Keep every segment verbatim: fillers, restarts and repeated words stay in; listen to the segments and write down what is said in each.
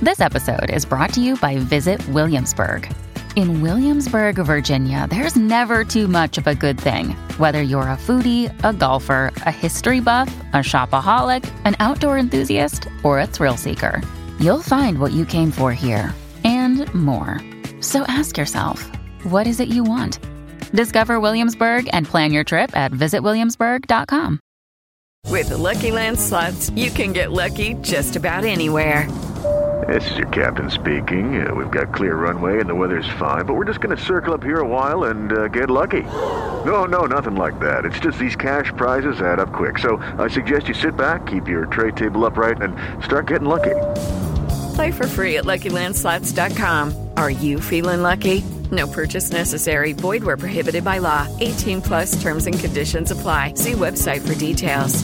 This episode is brought to you by Visit Williamsburg. In Williamsburg, Virginia, there's never too much of a good thing. Whether you're a foodie, a golfer, a history buff, a shopaholic, an outdoor enthusiast, or a thrill seeker, you'll find what you came for here and more. So ask yourself, what is it you want? Discover Williamsburg and plan your trip at visit williamsburg dot com. With the Lucky Land Slots, you can get lucky just about anywhere. This is your captain speaking. Uh, we've got clear runway and the weather's fine, but we're just going to circle up here a while and uh, get lucky. No, no, nothing like that. It's just these cash prizes add up quick. So I suggest you sit back, keep your tray table upright, and start getting lucky. Play for free at lucky land slots dot com. Are you feeling lucky? No purchase necessary. Void where prohibited by law. eighteen plus terms and conditions apply. See website for details.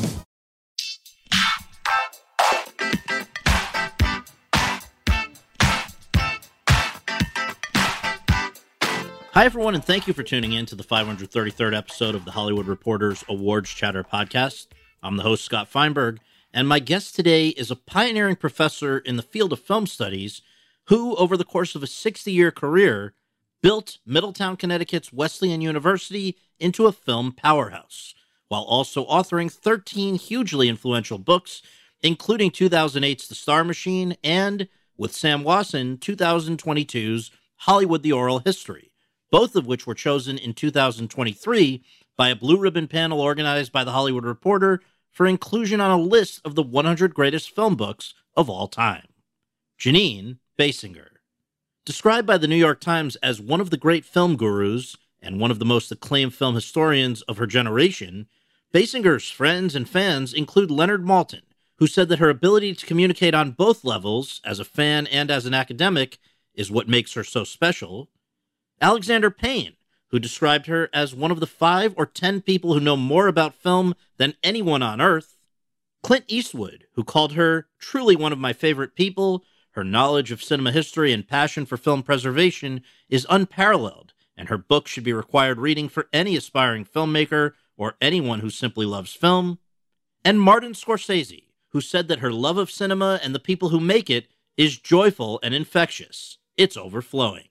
Hi, everyone, and thank you for tuning in to the five hundred thirty-third episode of the Hollywood Reporters Awards Chatter podcast. I'm the host, Scott Feinberg, and my guest today is a pioneering professor in the field of film studies who, over the course of a sixty-year career, built Middletown, Connecticut's Wesleyan University into a film powerhouse, while also authoring thirteen hugely influential books, including two thousand eight's The Star Machine and, with Sam Wasson, two thousand twenty-two's Hollywood: The Oral History, both of which were chosen in two thousand twenty-three by a blue ribbon panel organized by The Hollywood Reporter for inclusion on a list of the one hundred greatest film books of all time. Jeanine Basinger. Described by the New York Times as one of the great film gurus and one of the most acclaimed film historians of her generation, Basinger's friends and fans include Leonard Maltin, who said that her ability to communicate on both levels, as a fan and as an academic, is what makes her so special. Alexander Payne, who described her as one of the five or ten people who know more about film than anyone on Earth. Clint Eastwood, who called her truly one of my favorite people. Her knowledge of cinema history and passion for film preservation is unparalleled, and her book should be required reading for any aspiring filmmaker or anyone who simply loves film. And Martin Scorsese, who said that her love of cinema and the people who make it is joyful and infectious. It's overflowing.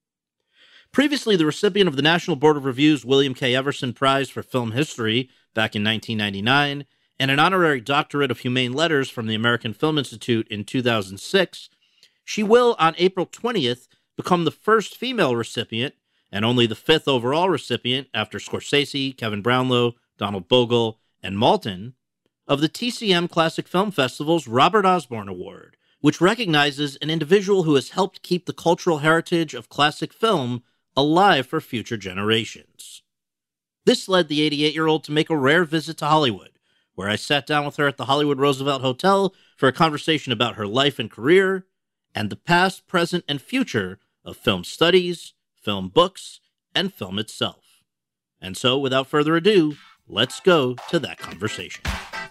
Previously the recipient of the National Board of Review's William K. Everson Prize for Film History back in nineteen ninety-nine, and an honorary doctorate of humane letters from the American Film Institute in two thousand six, she will, on April twentieth, become the first female recipient, and only the fifth overall recipient after Scorsese, Kevin Brownlow, Donald Bogle, and Maltin, of the T C M Classic Film Festival's Robert Osborne Award, which recognizes an individual who has helped keep the cultural heritage of classic film alive for future generations. This led the eighty-eight-year-old to make a rare visit to Hollywood, where I sat down with her at the Hollywood Roosevelt Hotel for a conversation about her life and career, and the past, present, and future of film studies, film books, and film itself. And so, without further ado, let's go to that conversation.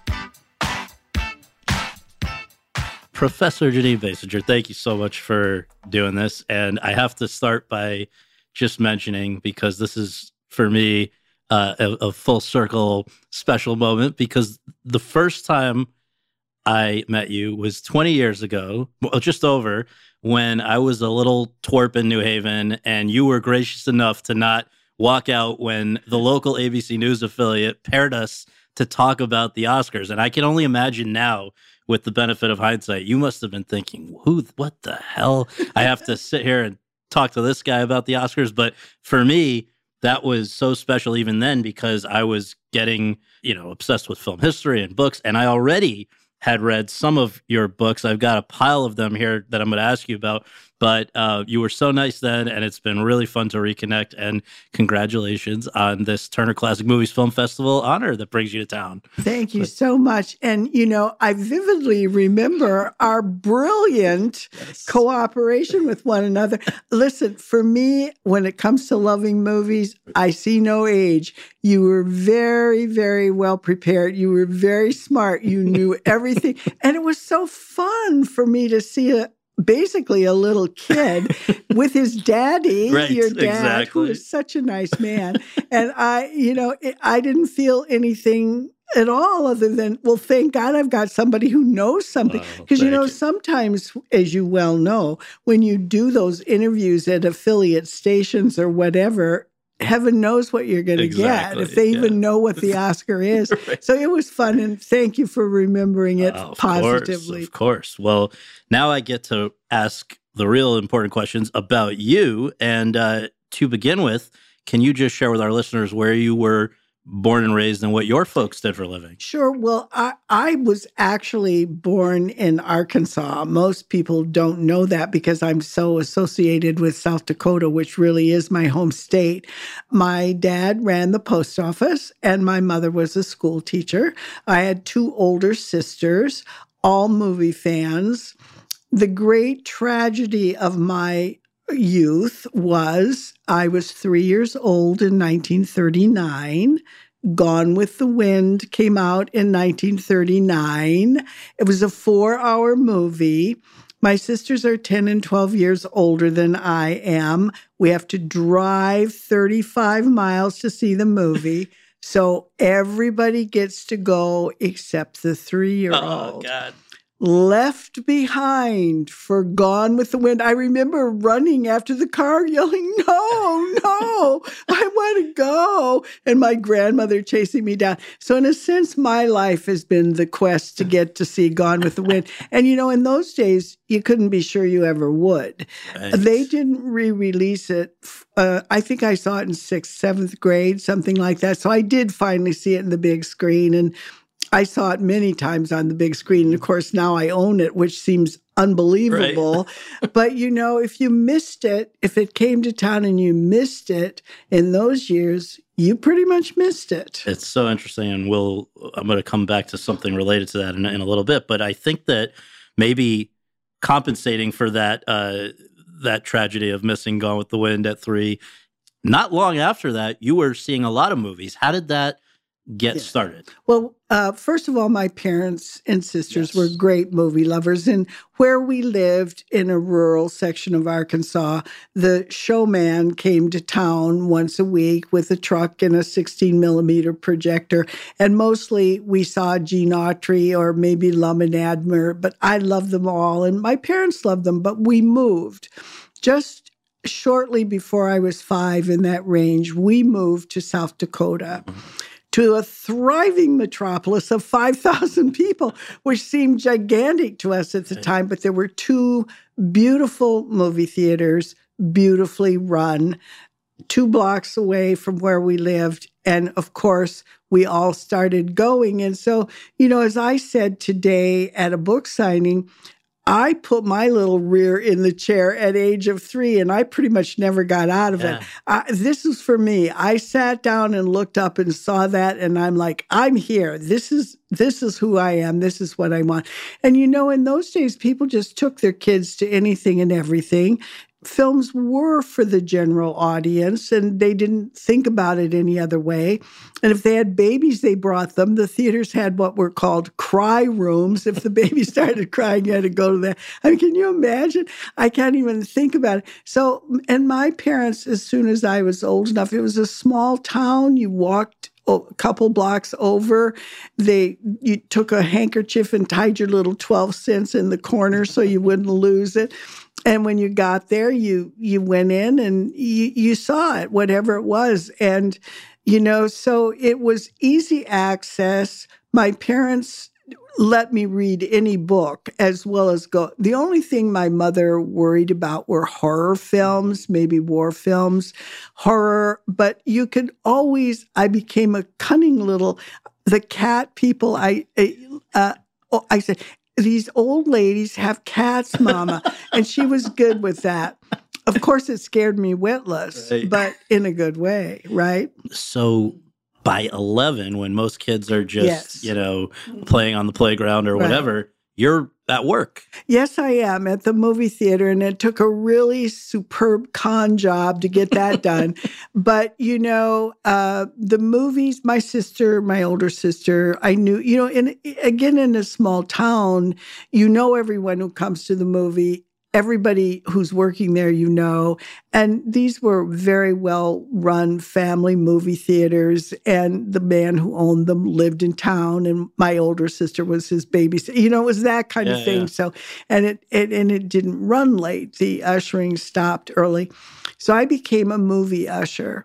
Professor Jeanine Basinger, thank you so much for doing this. And I have to start by just mentioning, because this is, for me, uh, a, a full circle special moment, because the first time I met you was twenty years ago, well, just over, when I was a little twerp in New Haven, and you were gracious enough to not walk out when the local A B C News affiliate paired us to talk about the Oscars. And I can only imagine now, with the benefit of hindsight, you must have been thinking, who, what the hell? I have to sit here and talk to this guy about the Oscars. But for me, that was so special even then, because I was getting, you know, obsessed with film history and books. And I already had read some of your books. I've got a pile of them here that I'm going to ask you about. But uh, you were so nice then, and it's been really fun to reconnect. And congratulations on this Turner Classic Movies Film Festival honor that brings you to town. Thank you but, so much. And, you know, I vividly remember our brilliant yes. cooperation with one another. Listen, for me, when it comes to loving movies, I see no age. You were very, very well prepared. You were very smart. You knew everything. And it was so fun for me to see a basically a little kid with his daddy, right, your dad, exactly. who is such a nice man. And I, you know, it, I didn't feel anything at all other than, well, thank God I've got somebody who knows something. Because, oh, you know, you. sometimes, as you well know, when you do those interviews at affiliate stations or whatever, heaven knows what you're going to exactly, get, if they yeah. even know what the Oscar is. Right. So it was fun, and thank you for remembering it uh, of positively. Course, of course. Well, now I get to ask the real important questions about you. And uh, to begin with, can you just share with our listeners where you were born and raised and what your folks did for a living? Sure. Well, I, I was actually born in Arkansas. Most people don't know that because I'm so associated with South Dakota, which really is my home state. My dad ran the post office and my mother was a school teacher. I had two older sisters, all movie fans. The great tragedy of my youth was I was three years old in nineteen thirty-nine. Gone with the Wind came out in nineteen thirty-nine. It was a four-hour movie. My sisters are ten and twelve years older than I am. We have to drive thirty-five miles to see the movie. So everybody gets to go except the three-year-old. Oh, God. Left behind for Gone with the Wind. I remember running after the car yelling, no, no, I want to go. And my grandmother chasing me down. So in a sense, my life has been the quest to get to see Gone with the Wind. And, you know, in those days, you couldn't be sure you ever would. Right. They didn't re-release it. Uh, I think I saw it in sixth, seventh grade, something like that. So I did finally see it in the big screen. And I saw it many times on the big screen. And of course, now I own it, which seems unbelievable. Right. But, you know, if you missed it, if it came to town and you missed it in those years, you pretty much missed it. It's so interesting. And we'll, I'm going to come back to something related to that in, in a little bit. But I think that maybe compensating for that, uh, that tragedy of missing Gone with the Wind at three, not long after that, you were seeing a lot of movies. How did that get yeah. started? Well, uh, first of all, my parents and sisters yes. were great movie lovers. And where we lived in a rural section of Arkansas, the showman came to town once a week with a truck and a sixteen millimeter projector. And mostly we saw Gene Autry or maybe Lum and Admer, but I loved them all. And my parents loved them, but we moved. Just shortly before I was five, in that range, we moved to South Dakota. Mm-hmm. To a thriving metropolis of five thousand people, which seemed gigantic to us at the right. time. But there were two beautiful movie theaters, beautifully run, two blocks away from where we lived. And of course, we all started going. And so, you know, as I said today at a book signing, I put my little rear in the chair at age of three, and I pretty much never got out of yeah. it. Uh, this is for me. I sat down and looked up and saw that, and I'm like, I'm here. This is this is who I am. This is what I want. And, you know, in those days, people just took their kids to anything and everything. Films were for the general audience, and they didn't think about it any other way. And if they had babies, they brought them. The theaters had what were called cry rooms. If the baby started crying, you had to go to that. I mean, can you imagine? I can't even think about it. So, and my parents, as soon as I was old enough, it was a small town. You walked a couple blocks over. They you took a handkerchief and tied your little twelve cents in the corner so you wouldn't lose it. And when you got there, you you went in and you, you saw it, whatever it was. And, you know, so it was easy access. My parents let me read any book as well as go. The only thing my mother worried about were horror films, maybe war films, horror. But you could always, I became a cunning little, the cat people, I, uh, I said, these old ladies have cats, Mama. And she was good with that. Of course, it scared me witless, right. but in a good way, right? So by eleven, when most kids are just, yes. you know, playing on the playground or whatever, right. you're at work. Yes, I am at the movie theater, and it took a really superb con job to get that done. But, you know, uh, the movies, my sister, my older sister, I knew, you know, in, again, in a small town, you know everyone who comes to the movie. everybody who's working there, you know. And these were very well-run family movie theaters. And the man who owned them lived in town, and my older sister was his babysitter. You know, it was that kind yeah, of thing. Yeah. So, and it, it and it didn't run late. The ushering stopped early. So I became a movie usher.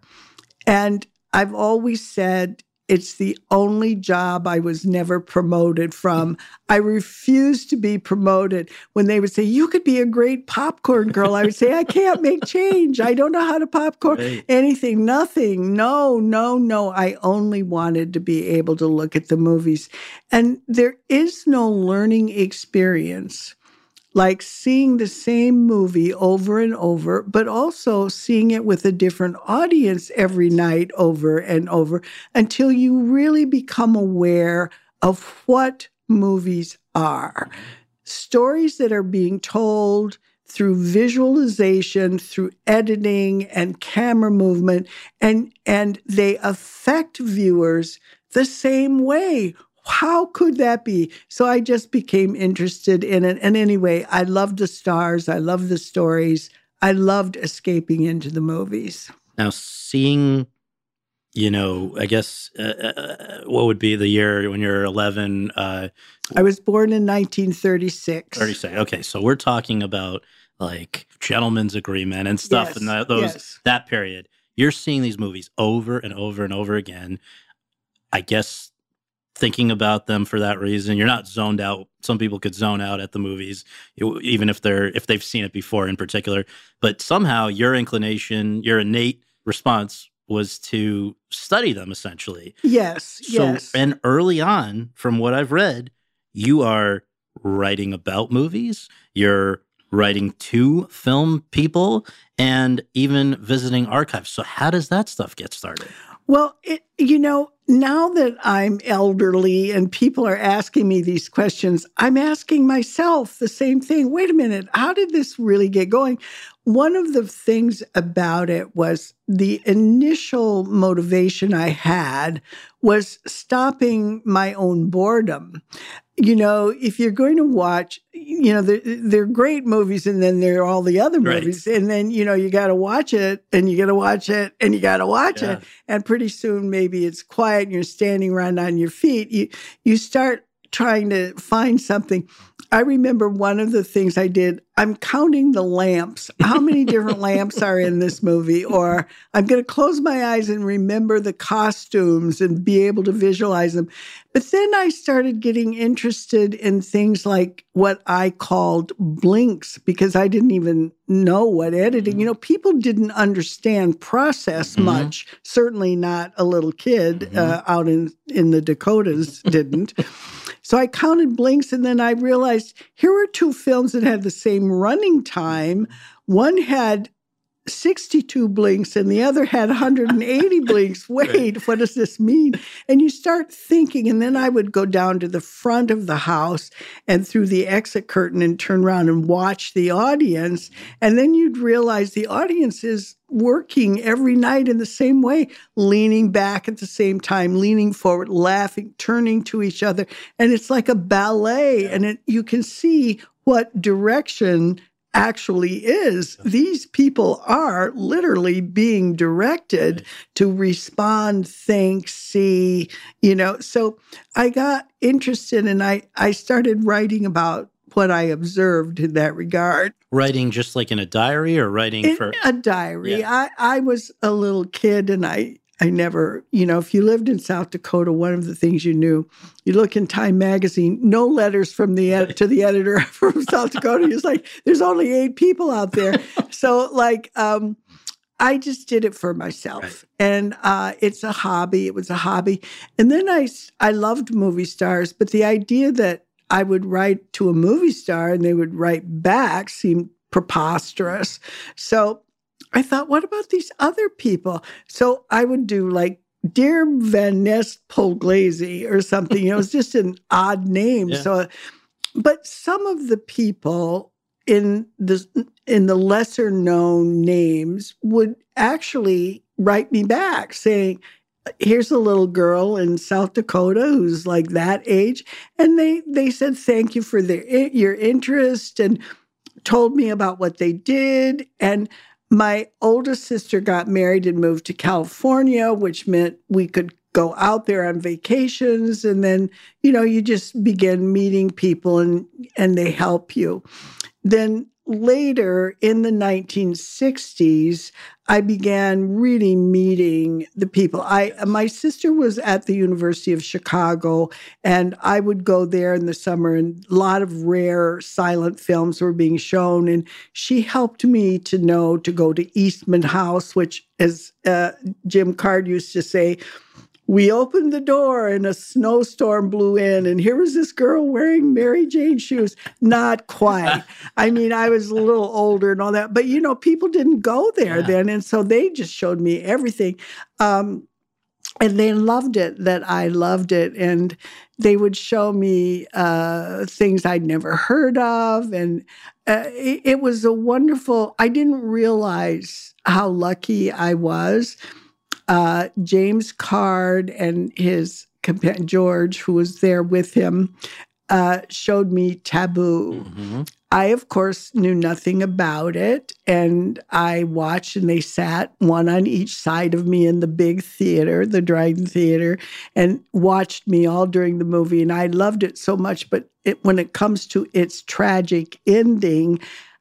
And I've always said, it's the only job I was never promoted from. I refused to be promoted. When they would say, you could be a great popcorn girl, I would say, I can't make change. I don't know how to popcorn Right. anything, nothing. No, no, no. I only wanted to be able to look at the movies. And there is no learning experience like seeing the same movie over and over, but also seeing it with a different audience every night over and over until you really become aware of what movies are. Stories that are being told through visualization, through editing and camera movement, and, and they affect viewers the same way. How could that be? So I just became interested in it. And anyway, I loved the stars. I loved the stories. I loved escaping into the movies. Now, seeing, you know, I guess, uh, uh, what would be the year when you're eleven? Uh, I was born in nineteen thirty-six. thirty-six. Okay, so we're talking about like Gentleman's Agreement and stuff Yes, in the, those yes. that period. You're seeing these movies over and over and over again. I guess thinking about them for that reason, you're not zoned out. Some people could zone out at the movies, even if they're if they've seen it before in particular. But somehow your inclination, your innate response was to study them essentially. Yes, So, yes. and early on, from what I've read, you are writing about movies. You're writing to film people and even visiting archives. So how does that stuff get started? Well, it, you know, now that I'm elderly and people are asking me these questions, I'm asking myself the same thing. Wait a minute, how did this really get going? One of the things about it was the initial motivation I had was stopping my own boredom. You know, if you're going to watch, you know, they're, they're great movies and then there are all the other Right. movies. And then, you know, you got to watch it and you got to watch it and you got to watch Yeah. it. And pretty soon maybe it's quiet and you're standing around on your feet. You, you start trying to find something. I remember one of the things I did, I'm counting the lamps. How many different lamps are in this movie? Or I'm going to close my eyes and remember the costumes and be able to visualize them. But then I started getting interested in things like what I called blinks, because I didn't even know what editing, you know, people didn't understand process Mhm. much. Certainly not a little kid Mhm. uh, out in, in the Dakotas didn't. So I counted blinks, and then I realized here were two films that had the same running time. One had sixty-two blinks and the other had one hundred eighty blinks. Wait, what does this mean? And you start thinking, and then I would go down to the front of the house and through the exit curtain and turn around and watch the audience. And then you'd realize the audience is working every night in the same way, leaning back at the same time, leaning forward, laughing, turning to each other. And it's like a ballet. Yeah. And it, you can see what direction actually is. These people are literally being directed right. to respond, think, see, you know. So I got interested and I, I started writing about what I observed in that regard. Writing just like in a diary or writing in for? a diary. Yeah. I, I was a little kid and I I never, you know, if you lived in South Dakota, one of the things you knew, you look in Time magazine, no letters from the ed- to the editor from South Dakota. It's like, there's only eight people out there. So like, um, I just did it for myself. Right. And uh, it's a hobby. It was a hobby. And then I, I loved movie stars, but the idea that I would write to a movie star and they would write back seemed preposterous. So I thought, what about these other people? So I would do like Dear Van Nest Polglase or something. You know, it's just an odd name. Yeah. So, but some of the people in the in the lesser known names would actually write me back saying, here's a little girl in South Dakota who's like that age. And they, they said, thank you for their, your interest. And told me about what they did. And my oldest sister got married and moved to California, which meant we could go out there on vacations. And then, you know, you just begin meeting people and, and they help you. Then later in the nineteen sixties, I began really meeting the people. I my sister was at the University of Chicago, and I would go there in the summer, and a lot of rare silent films were being shown. And she helped me to know to go to Eastman House, which, as uh, Jim Card used to say, we opened the door and a snowstorm blew in, and here was this girl wearing Mary Jane shoes. Not quite. I mean, I was a little older and all that, but you know, people didn't go there yeah. then, and so they just showed me everything, um, and they loved it. That I loved it, and they would show me uh, things I'd never heard of, and uh, it, it was a wonderful. I didn't realize how lucky I was. Uh, James Card and his companion, George, who was there with him, uh, showed me Taboo. Mm-hmm. I, of course, knew nothing about it, and I watched, and they sat one on each side of me in the big theater, the Dryden Theater, and watched me all during the movie, and I loved it so much. But it, when it comes to its tragic ending,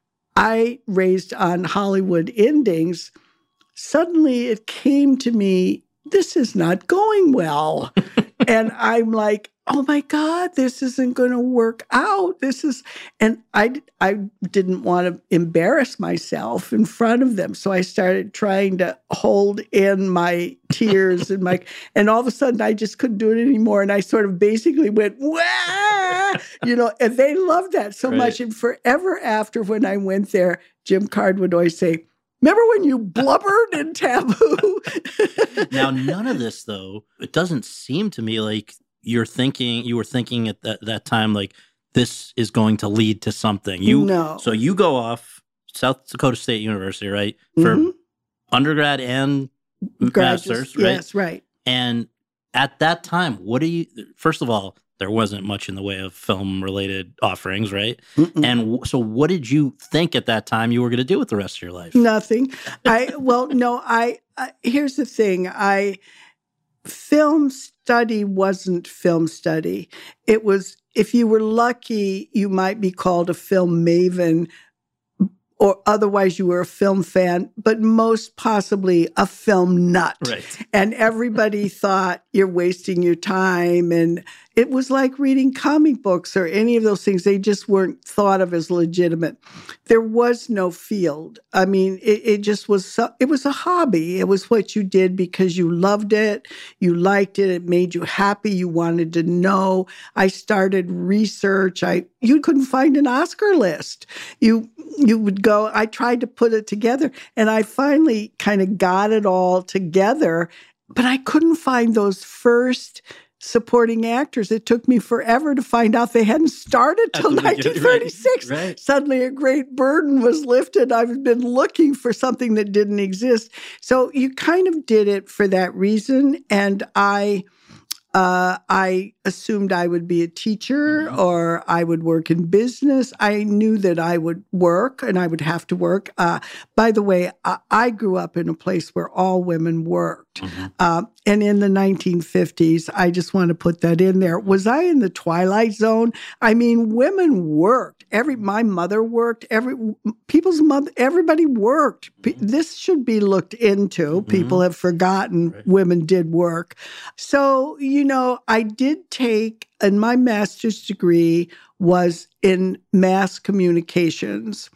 I raised on Hollywood endings. Suddenly it came to me, this is not going well. And I'm like, oh my God, this isn't going to work out. This is, and I, I didn't want to embarrass myself in front of them. So I started trying to hold in my tears and my, and all of a sudden I just couldn't do it anymore. And I sort of basically went, wah, you know, and they loved that so right. much. And forever after, when I went there, Jim Card would always say, remember when you blubbered in Taboo? Now, none of this, though, it doesn't seem to me like you're thinking, you were thinking at that, that time, like, this is going to lead to something. You, no. So you go off South Dakota State University, right? For mm-hmm. undergrad and Graduates, master's, right? Yes, right. And at that time, what do you, first of all, there wasn't much in the way of film-related offerings, right? Mm-mm. And w- so what did you think at that time you were going to do with the rest of your life? Nothing. I Well, no, I, I here's the thing. I film study wasn't film study. It was, if you were lucky, you might be called a film maven, or otherwise you were a film fan, but most possibly a film nut. Right. And everybody thought you're wasting your time. And it was like reading comic books or any of those things. They just weren't thought of as legitimate. There was no field. I mean, it, it just was, so, it was a hobby. It was what you did because you loved it. You liked it. It made you happy. You wanted to know. I started research. I, you couldn't find an Oscar list. You, you would go, I tried to put it together, and I finally kind of got it all together, but I couldn't find those first supporting actors. It took me forever to find out they hadn't started till nineteen thirty-six. Right, right. Suddenly a great burden was lifted. I've been looking for something that didn't exist. So you kind of did it for that reason, and I... Uh, I assumed I would be a teacher mm-hmm. or I would work in business. I knew that I would work and I would have to work. Uh, by the way, I, I grew up in a place where all women worked. Mm-hmm. Uh, and in the nineteen fifties, I just want to put that in there. Was I in the twilight zone? I mean, women worked. Every my mother worked. Every people's mother. Everybody worked. Mm-hmm. This should be looked into. Mm-hmm. People have forgotten right. women did work. So you know, I did take, and my master's degree was in mass communications,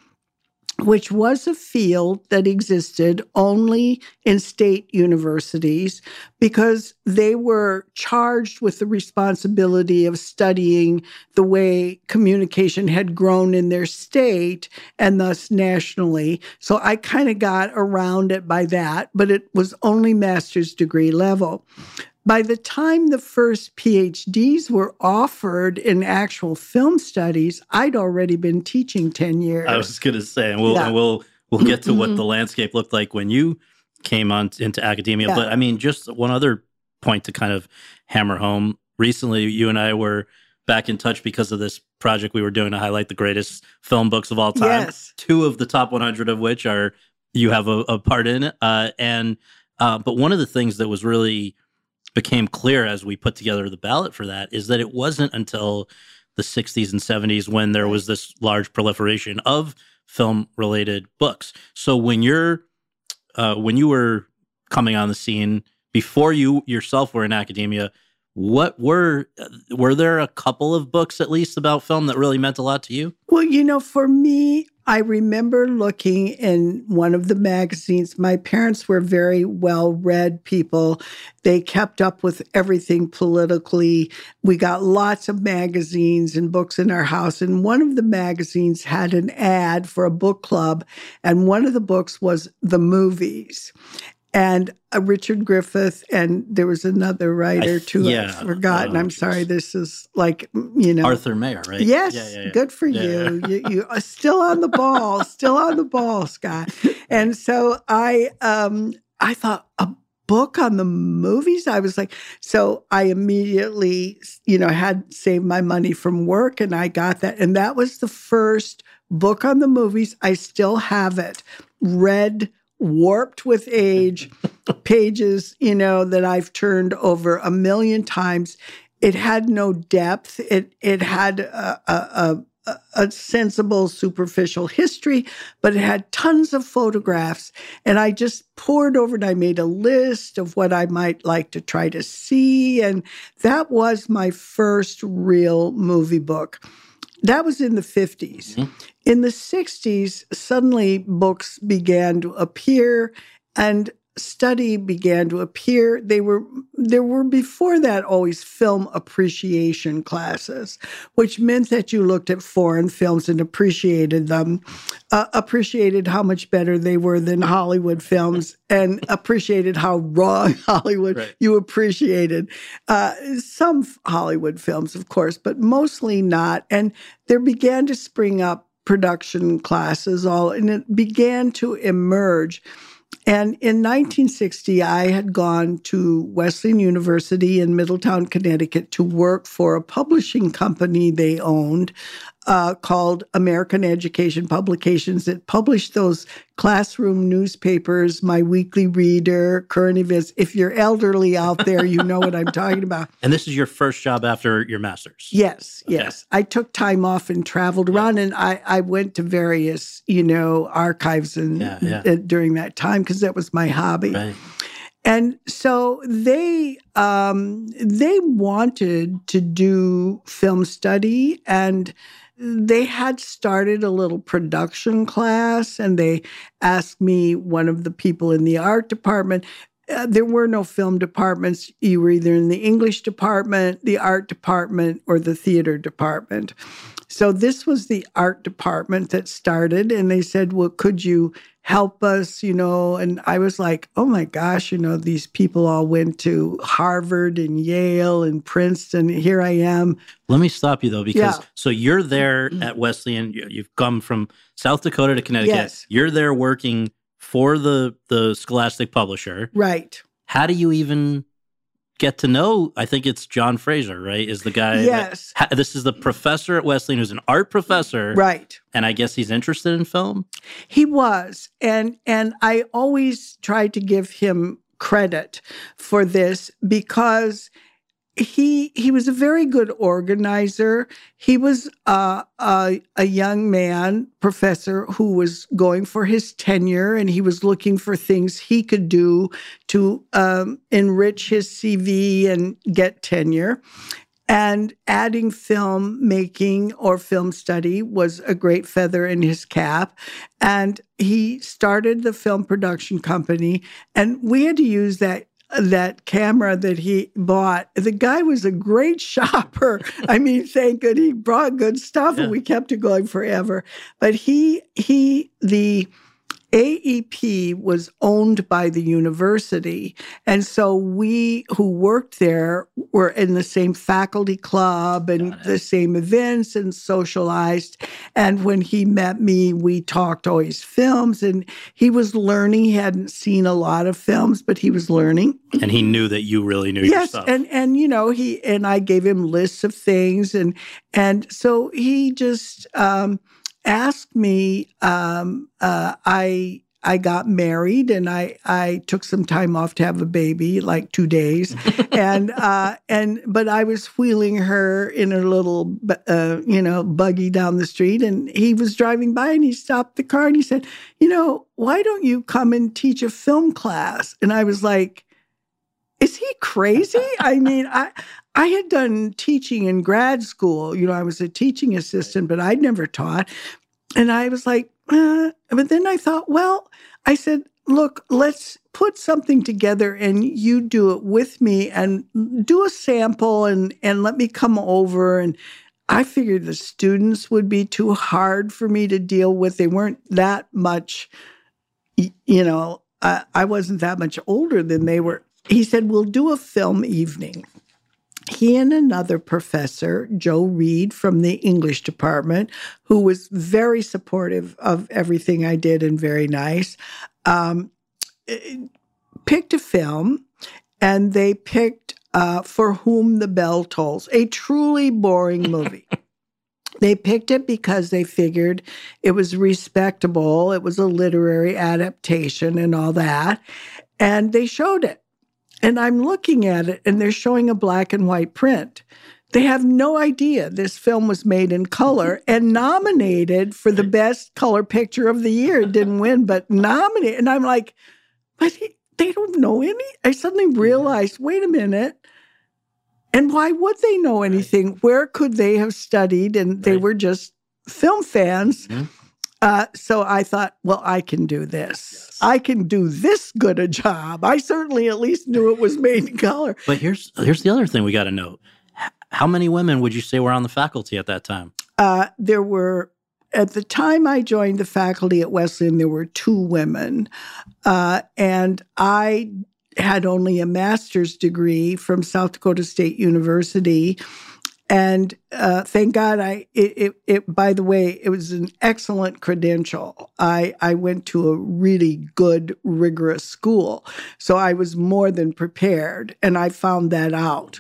which was a field that existed only in state universities because they were charged with the responsibility of studying the way communication had grown in their state and thus nationally. So I kind of got around it by that, but it was only master's degree level. By the time the first P H Ds were offered in actual film studies, I'd already been teaching ten years. I was going to say, and we'll, yeah. and we'll we'll get to what the landscape looked like when you came on into academia. Yeah. But I mean, just one other point to kind of hammer home. Recently, you and I were back in touch because of this project we were doing to highlight the greatest film books of all time. Yes. Two of the top one hundred of which are you have a, a part in it. Uh, and uh, but one of the things that was really became clear as we put together the ballot for that is that it wasn't until the sixties and seventies when there was this large proliferation of film-related books. So when you're uh, when you were coming on the scene, before you yourself were in academia, what were were there a couple of books at least about film that really meant a lot to you? Well, you know, for me, I remember looking in one of the magazines. My parents were very well-read people. They kept up with everything politically. We got lots of magazines and books in our house. And one of the magazines had an ad for a book club. And one of the books was The Movies. And uh, Richard Griffith, and there was another writer I, too. yeah, I've forgotten. oh, I'm sorry. This is like, you know. Arthur Mayer, right? Yes. Yeah, yeah, yeah. Good for yeah, you. Yeah. you. You are still on the ball, still on the ball, Scott. And so I, um, I thought, a book on the movies? I was like, so I immediately, you know, had saved my money from work and I got that. And that was the first book on the movies. I still have it. Red, warped with age, pages, you know, that I've turned over a million times. It had no depth. It it had a, a, a, a sensible, superficial history, but it had tons of photographs. And I just poured over it. I made a list of what I might like to try to see. And that was my first real movie book. That was in the fifties. Mm-hmm. In the sixties, suddenly books began to appear and study began to appear. They were there were before that always film appreciation classes, which meant that you looked at foreign films and appreciated them, uh, appreciated how much better they were than Hollywood films, and appreciated how wrong Hollywood right. you appreciated. Uh, some Hollywood films, of course, but mostly not. And there began to spring up production classes, all, and it began to emerge. And in nineteen sixty, I had gone to Wesleyan University in Middletown, Connecticut, to work for a publishing company they owned uh, called American Education Publications. It published those classroom newspapers, My Weekly Reader, Current Events. If you're elderly out there, you know what I'm talking about. And this is your first job after your master's? Yes, okay. yes. I took time off and traveled around, yeah. and I, I went to various, you know, archives and yeah, yeah. Uh, during that time because that was my hobby. Right. And so they um, they wanted to do film study, and they had started a little production class, and they asked me, one of the people in the art department. Uh, there were no film departments. You were either in the English department, the art department, or the theater department. So this was the art department that started, and they said, well, could you help us, you know? And I was like, oh my gosh, you know, these people all went to Harvard and Yale and Princeton. Here I am. Let me stop you though, because yeah. so you're there at Wesleyan. You've come from South Dakota to Connecticut. Yes. You're there working for the, the Scholastic publisher. Right. How do you even get to know, I think it's John Fraser, right? Is the guy. Yes. That, this is the professor at Wesleyan who's an art professor. Right. And I guess he's interested in film? He was. And and I always tried to give him credit for this because he he was a very good organizer. He was uh, a, a young man, professor, who was going for his tenure, and he was looking for things he could do to um, enrich his C V and get tenure. And adding film making or film study was a great feather in his cap. And he started the film production company, and we had to use that that camera that he bought. The guy was a great shopper. I mean, thank God he brought good stuff, yeah. and we kept it going forever. But he, he, the A E P was owned by the university. And so we who worked there were in the same faculty club and the same events and socialized. And when he met me, we talked always films. And he was learning. He hadn't seen a lot of films, but he was learning. And he knew that you really knew yes, your stuff. Yes, and, and, you know, he and I gave him lists of things. And, and so he just... Um, asked me, um, uh, I I got married and I, I took some time off to have a baby, like two days, and uh, and but I was wheeling her in a little uh, you know buggy down the street, and he was driving by and he stopped the car and he said, you know, why don't you come and teach a film class? And I was like, is he crazy? I mean, I. I had done teaching in grad school. You know, I was a teaching assistant, but I'd never taught. And I was like, uh, but then I thought, well, I said, look, let's put something together and you do it with me and do a sample and, and let me come over. And I figured the students would be too hard for me to deal with. They weren't that much, you know, I, I wasn't that much older than they were. He said, we'll do a film evening. He and another professor, Joe Reed from the English department, who was very supportive of everything I did and very nice, um, picked a film, and they picked uh, For Whom the Bell Tolls, a truly boring movie. They picked it because they figured it was respectable, it was a literary adaptation and all that, and they showed it. And I'm looking at it, and they're showing a black and white print. They have no idea this film was made in color and nominated for the best color picture of the year. It didn't win, but nominated. And I'm like, but he, they don't know any? I suddenly realized, wait a minute. And why would they know anything? Where could they have studied? And they were just film fans. Mm-hmm. Uh, so I thought, well, I can do this. Yes. I can do this good a job. I certainly at least knew it was made in color. But here's here's the other thing we got to note. How many women would you say were on the faculty at that time? Uh, there were, at the time I joined the faculty at Wesleyan, there were two women. Uh, and I had only a master's degree from South Dakota State University. And uh, thank God, I it, it, it. By the way, it was an excellent credential. I I went to a really good, rigorous school, so I was more than prepared, and I found that out.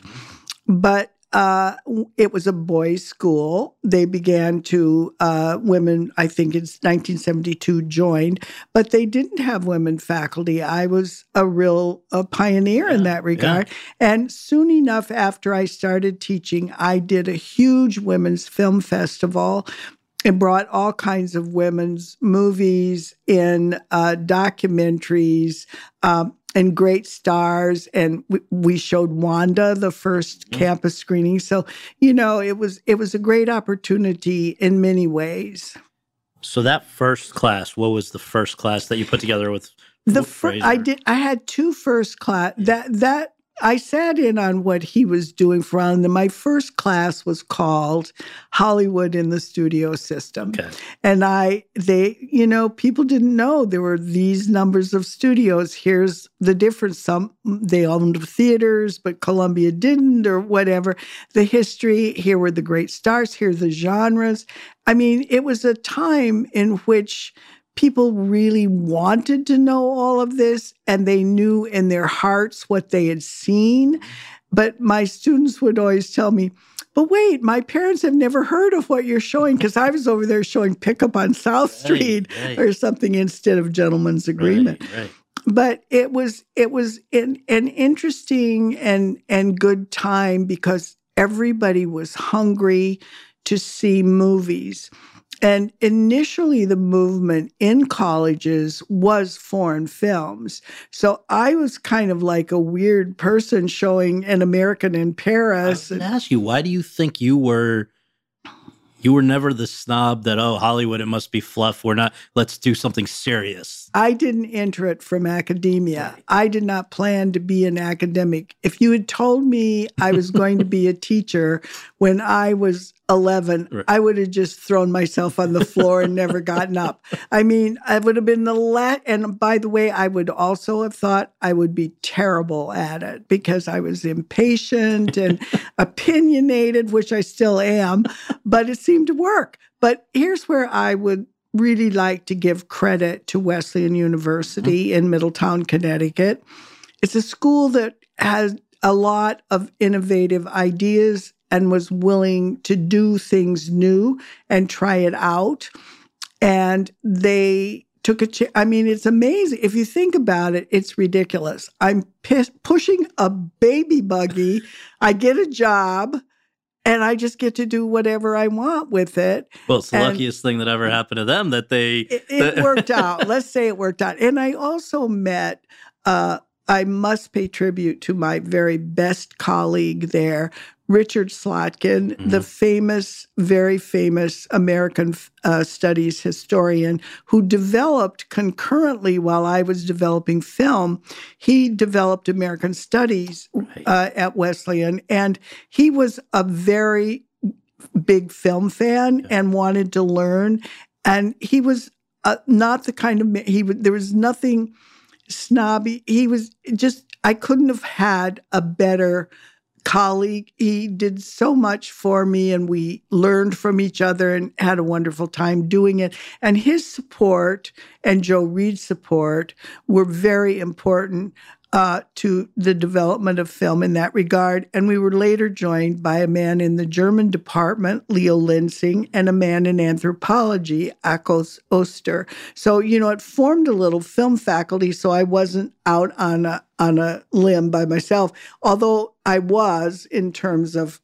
But uh, it was a boys' school. They began to uh, women. I think it's nineteen seventy-two joined, but they didn't have women faculty. I was a real a pioneer yeah, in that regard. Yeah. And soon enough, after I started teaching, I did a huge women's film festival. It brought all kinds of women's movies in, uh, documentaries, um, and great stars. And we, we showed Wanda, the first mm. campus screening. So, you know, it was it was a great opportunity in many ways. So that first class, what was the first class that you put together with? The fir- I did. I had two first class. That that. I sat in on what he was doing for Alan. My first class was called Hollywood in the Studio System. Okay. And I, they, you know, people didn't know there were these numbers of studios. Here's the difference. Some, they owned theaters, but Columbia didn't or whatever. The history, here were the great stars, here are the genres. I mean, it was a time in which people really wanted to know all of this, and they knew in their hearts what they had seen. But my students would always tell me, but wait, my parents have never heard of what you're showing, because I was over there showing Pickup on South Street right, right. or something instead of Gentleman's Agreement. Right, right. But it was it was an, an interesting and, and good time because everybody was hungry to see movies. And initially, the movement in colleges was foreign films. So I was kind of like a weird person showing An American in Paris. I was going to ask you, why do you think you were you were never the snob that, oh, Hollywood, it must be fluff. We're not, let's do something serious. I didn't enter it from academia. Right. I did not plan to be an academic. If you had told me I was going to be a teacher when I was eleven, Right. I would have just thrown myself on the floor and never gotten up. I mean, I would have been the last. And by the way, I would also have thought I would be terrible at it because I was impatient and opinionated, which I still am, but it seemed to work. But here's where I would really like to give credit to Wesleyan University in Middletown, Connecticut. It's a school that has a lot of innovative ideas and was willing to do things new and try it out. And they took a chance. I mean, it's amazing. If you think about it, it's ridiculous. I'm p- pushing a baby buggy. I get a job, and I just get to do whatever I want with it. Well, it's the And luckiest thing that ever happened to them that they... It, it worked out. Let's say it worked out. And I also met... Uh, I must pay tribute to my very best colleague there, Richard Slotkin, mm-hmm. the famous, very famous American uh, studies historian who developed concurrently while I was developing film. He developed American studies right. uh, at Wesleyan, and he was a very big film fan yeah. and wanted to learn. And he was uh, not the kind of, he there was nothing snobby. He was just, I couldn't have had a better colleague. He did so much for me, and we learned from each other and had a wonderful time doing it. And his support and Joe Reed's support were very important uh, to the development of film in that regard. And we were later joined by a man in the German department, Leo Linsing, and a man in anthropology, Akos Oster. So, you know, it formed a little film faculty, so I wasn't out on a, on a limb by myself, although I was in terms of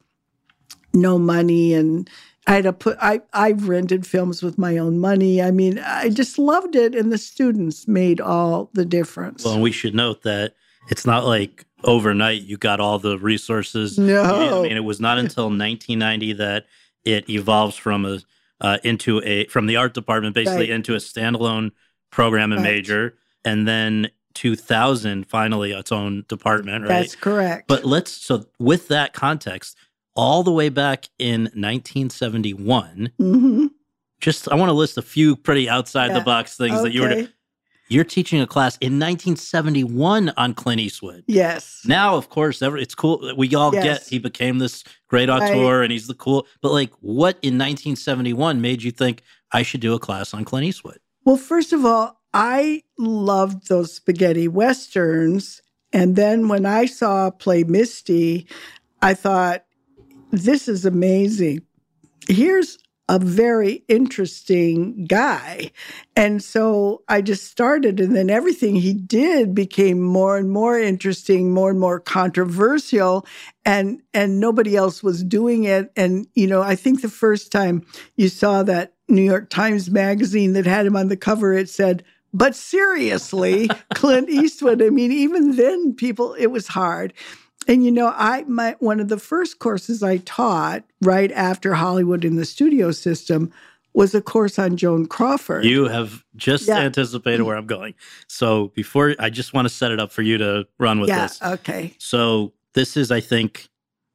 no money, and I had to put, I, I rented films with my own money. I mean, I just loved it, and the students made all the difference. Well, and we should note that it's not like overnight you got all the resources. No. I mean, it was not until nineteen ninety that it evolves from a uh, into a from the art department basically right. into a standalone program and right. major, and then two thousand finally its own department. Right, that's correct. But let's so with that context, all the way back in nineteen seventy-one. Mm-hmm. Just I want to list a few pretty outside yeah. the box things okay. that you were doing. You're teaching a class in nineteen seventy-one on Clint Eastwood. Yes. Now, of course, every, it's cool. We all yes. get he became this great auteur right. and he's the cool. But like, what in nineteen seventy-one made you think I should do a class on Clint Eastwood? Well, first of all, I loved those spaghetti westerns. And then when I saw Play Misty, I thought, this is amazing. Here's a very interesting guy. And so I just started, and then everything he did became more and more interesting, more and more controversial, and and nobody else was doing it. And, you know, I think the first time you saw that New York Times magazine that had him on the cover, it said, "But seriously, Clint Eastwood." I mean, even then, people, it was hard. And, you know, I my one of the first courses I taught right after Hollywood in the Studio System was a course on Joan Crawford. You have just yeah. anticipated where I'm going. So before, I just want to set it up for you to run with yeah, this. Okay. So this is, I think,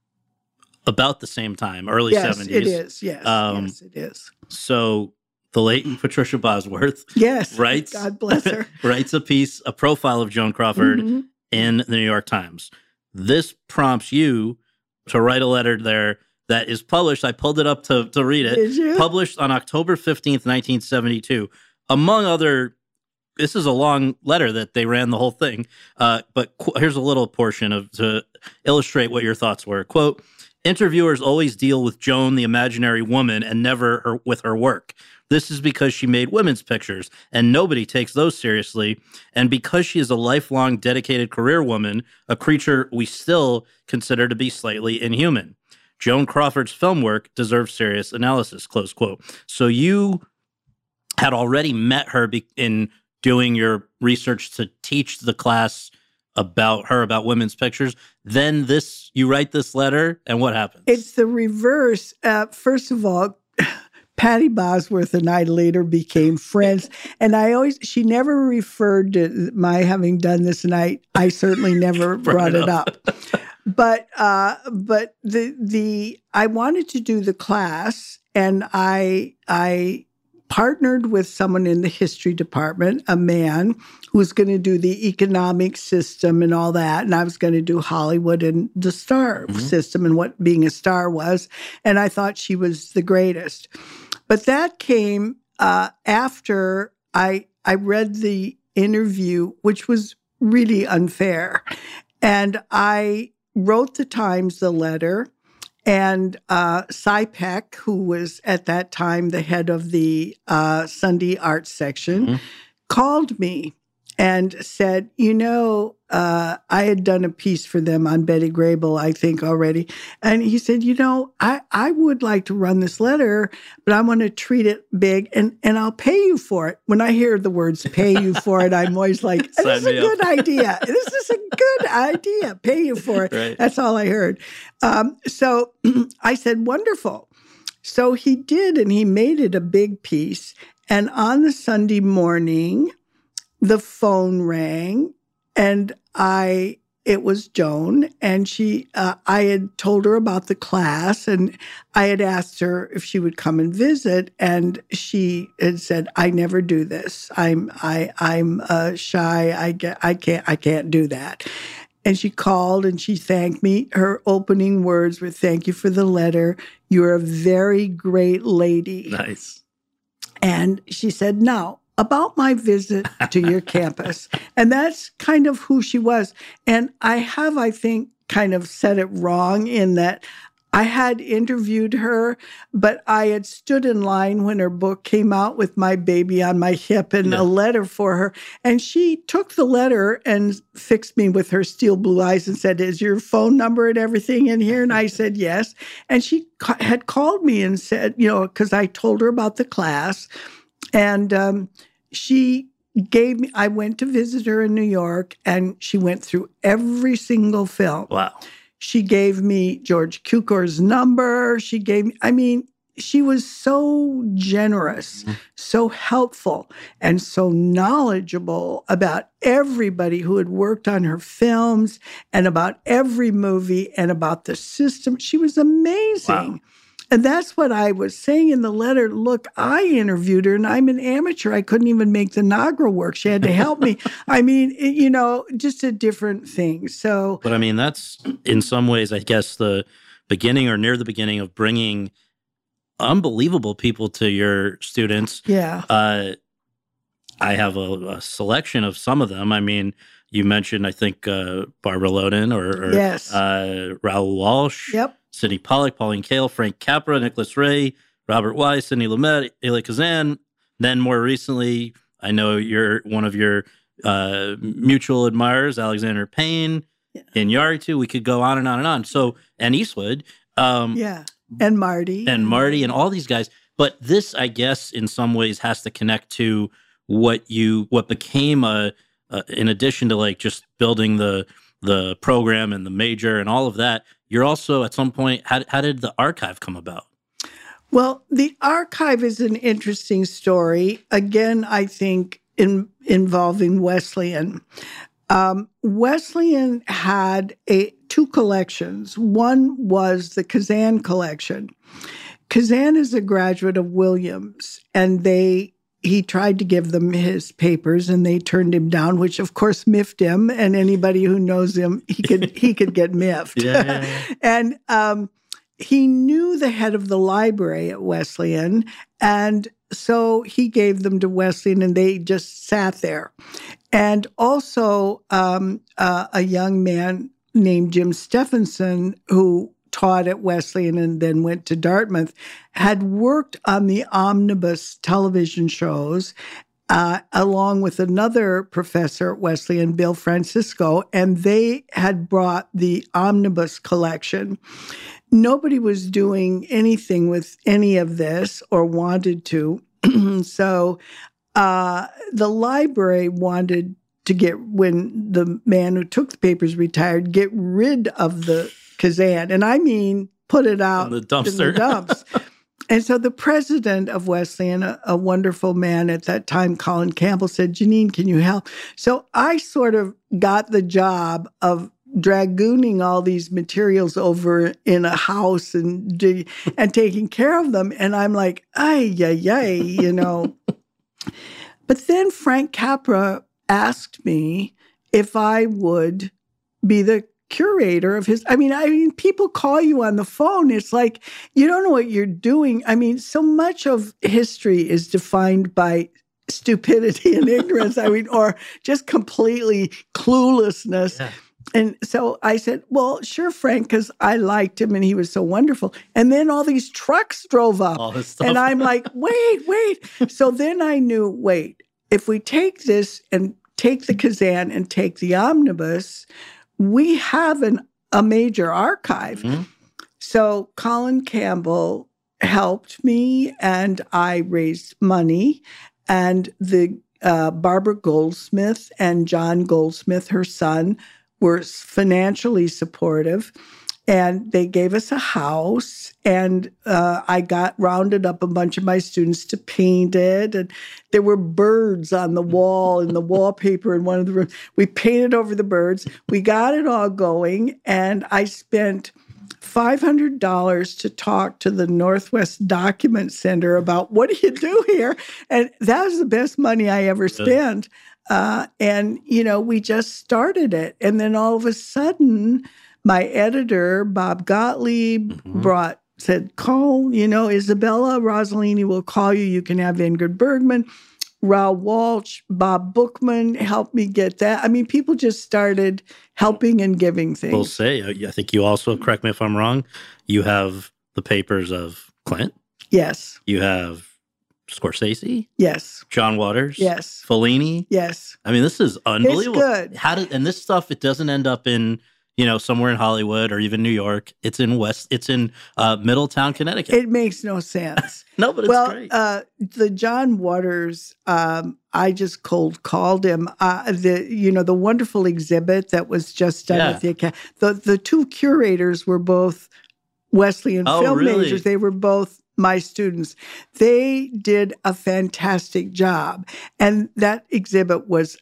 about the same time, early yes, seventies. It is. Yes, um, yes, it is. So the late Patricia Bosworth yes, writes, God bless her, writes a piece, a profile of Joan Crawford mm-hmm. in the New York Times. This prompts you to write a letter there that is published. I pulled it up to, to read it. Did you? Published on October fifteenth, nineteen seventy-two. Among other, this is a long letter that they ran the whole thing. Uh, but qu- here's a little portion of to illustrate what your thoughts were. Quote, "Interviewers always deal with Joan, the imaginary woman, and never her, with her work. This is because she made women's pictures, and nobody takes those seriously. And because she is a lifelong dedicated career woman, a creature we still consider to be slightly inhuman. Joan Crawford's film work deserves serious analysis," close quote. So you had already met her be- in doing your research to teach the class about her, about women's pictures. Then this, you write this letter, and what happens? It's the reverse. Uh, first of all, Patty Bosworth and I later became friends. And I always, she never referred to my having done this, and I, I certainly never brought it up. but uh, but the the I wanted to do the class, and I I partnered with someone in the history department, a man who was going to do the economic system and all that, and I was going to do Hollywood and the star mm-hmm. system and what being a star was, and I thought she was the greatest. But that came uh, after I I read the interview, which was really unfair, and I wrote the Times the letter. And uh, Cy Peck, who was at that time the head of the uh, Sunday Arts section, mm-hmm. called me and said, you know, uh, I had done a piece for them on Betty Grable, I think, already. And he said, you know, I, I would like to run this letter, but I want to treat it big, and, and I'll pay you for it. When I hear the words pay you for it, I'm always like, this is a good idea. This is a good idea. Pay you for it. Right. That's all I heard. Um, so I said, wonderful. So he did, and he made it a big piece. And on the Sunday morning, the phone rang, and I, it was Joan, and she, uh, I had told her about the class, and I had asked her if she would come and visit, and she had said, "I never do this. I'm, I, I'm uh, shy. I get, I can't, I can't do that." And she called and she thanked me. Her opening words were, "Thank you for the letter. You're a very great lady." Nice. And she said, "Now, about my visit to your campus." And that's kind of who she was. And I have, I think, kind of said it wrong in that I had interviewed her, but I had stood in line when her book came out with my baby on my hip and yeah. a letter for her. And she took the letter and fixed me with her steel blue eyes and said, "Is your phone number and everything in here?" And I said, "Yes." And she ca- had called me and said, you know, because I told her about the class. And um, she gave me, I went to visit her in New York, and she went through every single film. Wow. She gave me George Cukor's number. She gave me, I mean, she was so generous, mm-hmm. so helpful, and so knowledgeable about everybody who had worked on her films and about every movie and about the system. She was amazing. Wow. And that's what I was saying in the letter. Look, I interviewed her, and I'm an amateur. I couldn't even make the Nagra work. She had to help me. I mean, it, you know, just a different thing. So, but I mean, that's in some ways, I guess, the beginning or near the beginning of bringing unbelievable people to your students. Yeah. Uh, I have a, a selection of some of them. I mean, you mentioned, I think, uh, Barbara Loden or, or yes. uh, Raoul Walsh. Yep. Sidney Pollack, Pauline Kael, Frank Capra, Nicholas Ray, Robert Wise, Sidney Lumet, Elia Kazan. Then more recently, I know you're one of your uh, mutual admirers, Alexander Payne, yeah. Iñárritu. We could go on and on and on. So, and Eastwood. Um, yeah. And Marty. And Marty and all these guys. But this, I guess, in some ways has to connect to what you, what became a, a in addition to like just building the the program and the major and all of that, you're also at some point, how, how did the archive come about? Well, the archive is an interesting story. Again, I think in involving Wesleyan. Um, Wesleyan had a two collections. One was the Kazan collection. Kazan is a graduate of Williams, and they he tried to give them his papers, and they turned him down, which of course miffed him. And anybody who knows him, he could he could get miffed. Yeah, yeah, yeah. And um, he knew the head of the library at Wesleyan, and so he gave them to Wesleyan, and they just sat there. And also um, uh, a young man named Jim Stephenson, who taught at Wesleyan and then went to Dartmouth, had worked on the omnibus television shows, uh, along with another professor at Wesleyan, Bill Francisco, and they had brought the omnibus collection. Nobody was doing anything with any of this or wanted to. So uh, the library wanted to get, when the man who took the papers retired, get rid of the Kazan. And I mean, put it out in the dumpster. In the dumps. And so the president of Wesleyan, a, a wonderful man at that time, Colin Campbell, said, "Janine, can you help?" So I sort of got the job of dragooning all these materials over in a house and do, and taking care of them. And I'm like, ay, ay, ay, you know. But then Frank Capra asked me if I would be the curator of his. I mean, I mean, people call you on the phone. It's like, you don't know what you're doing. I mean, so much of history is defined by stupidity and ignorance. I mean, or just completely cluelessness. Yeah. And so I said, well, sure, Frank, because I liked him and he was so wonderful. And then all these trucks drove up. All this stuff. And I'm like, wait, wait. So then I knew, wait, if we take this and take the Kazan and take the omnibus, we have an, a major archive. Mm-hmm. So Colin Campbell helped me and I raised money. And the uh, Barbara Goldsmith and John Goldsmith, her son, were financially supportive. And they gave us a house. And uh, I got rounded up a bunch of my students to paint it. And there were birds on the wall and the wallpaper in one of the rooms. We painted over the birds. We got it all going. And I spent five hundred dollars to talk to the Northwest Document Center about what do you do here? And that was the best money I ever spent. Uh, and, you know, we just started it. And then all of a sudden, my editor, Bob Gottlieb, mm-hmm. brought, said, call, you know, Isabella Rossellini will call you. You can have Ingrid Bergman. Raoul Walsh, Bob Bookman helped me get that. I mean, people just started helping and giving things. We'll say, I think you also, correct me if I'm wrong, you have the papers of Clint. Yes. You have Scorsese. Yes. John Waters. Yes. Fellini. Yes. I mean, this is unbelievable. It's good. How did, and this stuff, it doesn't end up in, you know, somewhere in Hollywood or even New York. It's in West, it's in uh, Middletown, Connecticut. It makes no sense. No, but it's well, great. Well, uh, the John Waters, um, I just cold called him. Uh, the you know the wonderful exhibit that was just done yeah. at the Academy. The the two curators were both Wesleyan oh, film really? majors. They were both my students. They did a fantastic job, and that exhibit was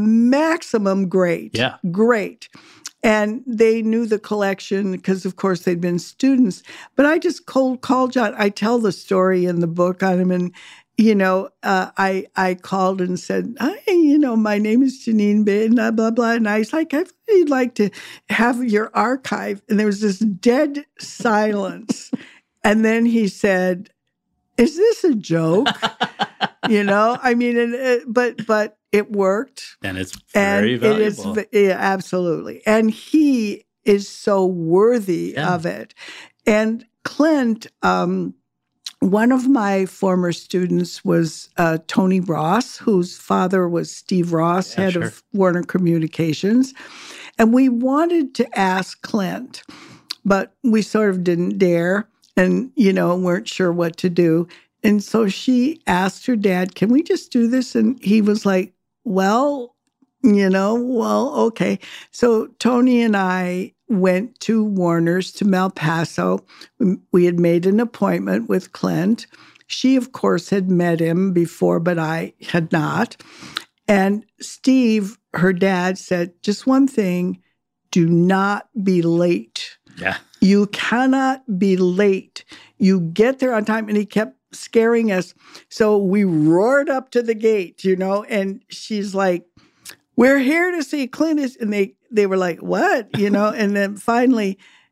maximum great. Yeah, great. And they knew the collection because, of course, they'd been students. But I just cold called John. I tell the story in the book on him. And, you know, uh, I I called and said, hi, you know, my name is Janine Bay, blah, blah, blah. And I was like, I'd really like to have your archive. And there was this dead silence. And then he said, is this a joke? You know, I mean, and, uh, but but it worked. And it's very and valuable. It is, yeah, absolutely. And he is so worthy yeah. of it. And Clint, um, one of my former students was uh, Tony Ross, whose father was Steve Ross, yeah, head sure. of Warner Communications. And we wanted to ask Clint, but we sort of didn't dare and, you know, weren't sure what to do. And so she asked her dad, can we just do this? And he was like, well, you know, well, okay. So Tony and I went to Warner's to Malpaso. We had made an appointment with Clint. She, of course, had met him before, but I had not. And Steve, her dad, said, just one thing, do not be late. Yeah. You cannot be late. You get there on time. And he kept scaring us. So we roared up to the gate, you know, and she's like, we're here to see Clint. And they, they were like, what? You know, and then finally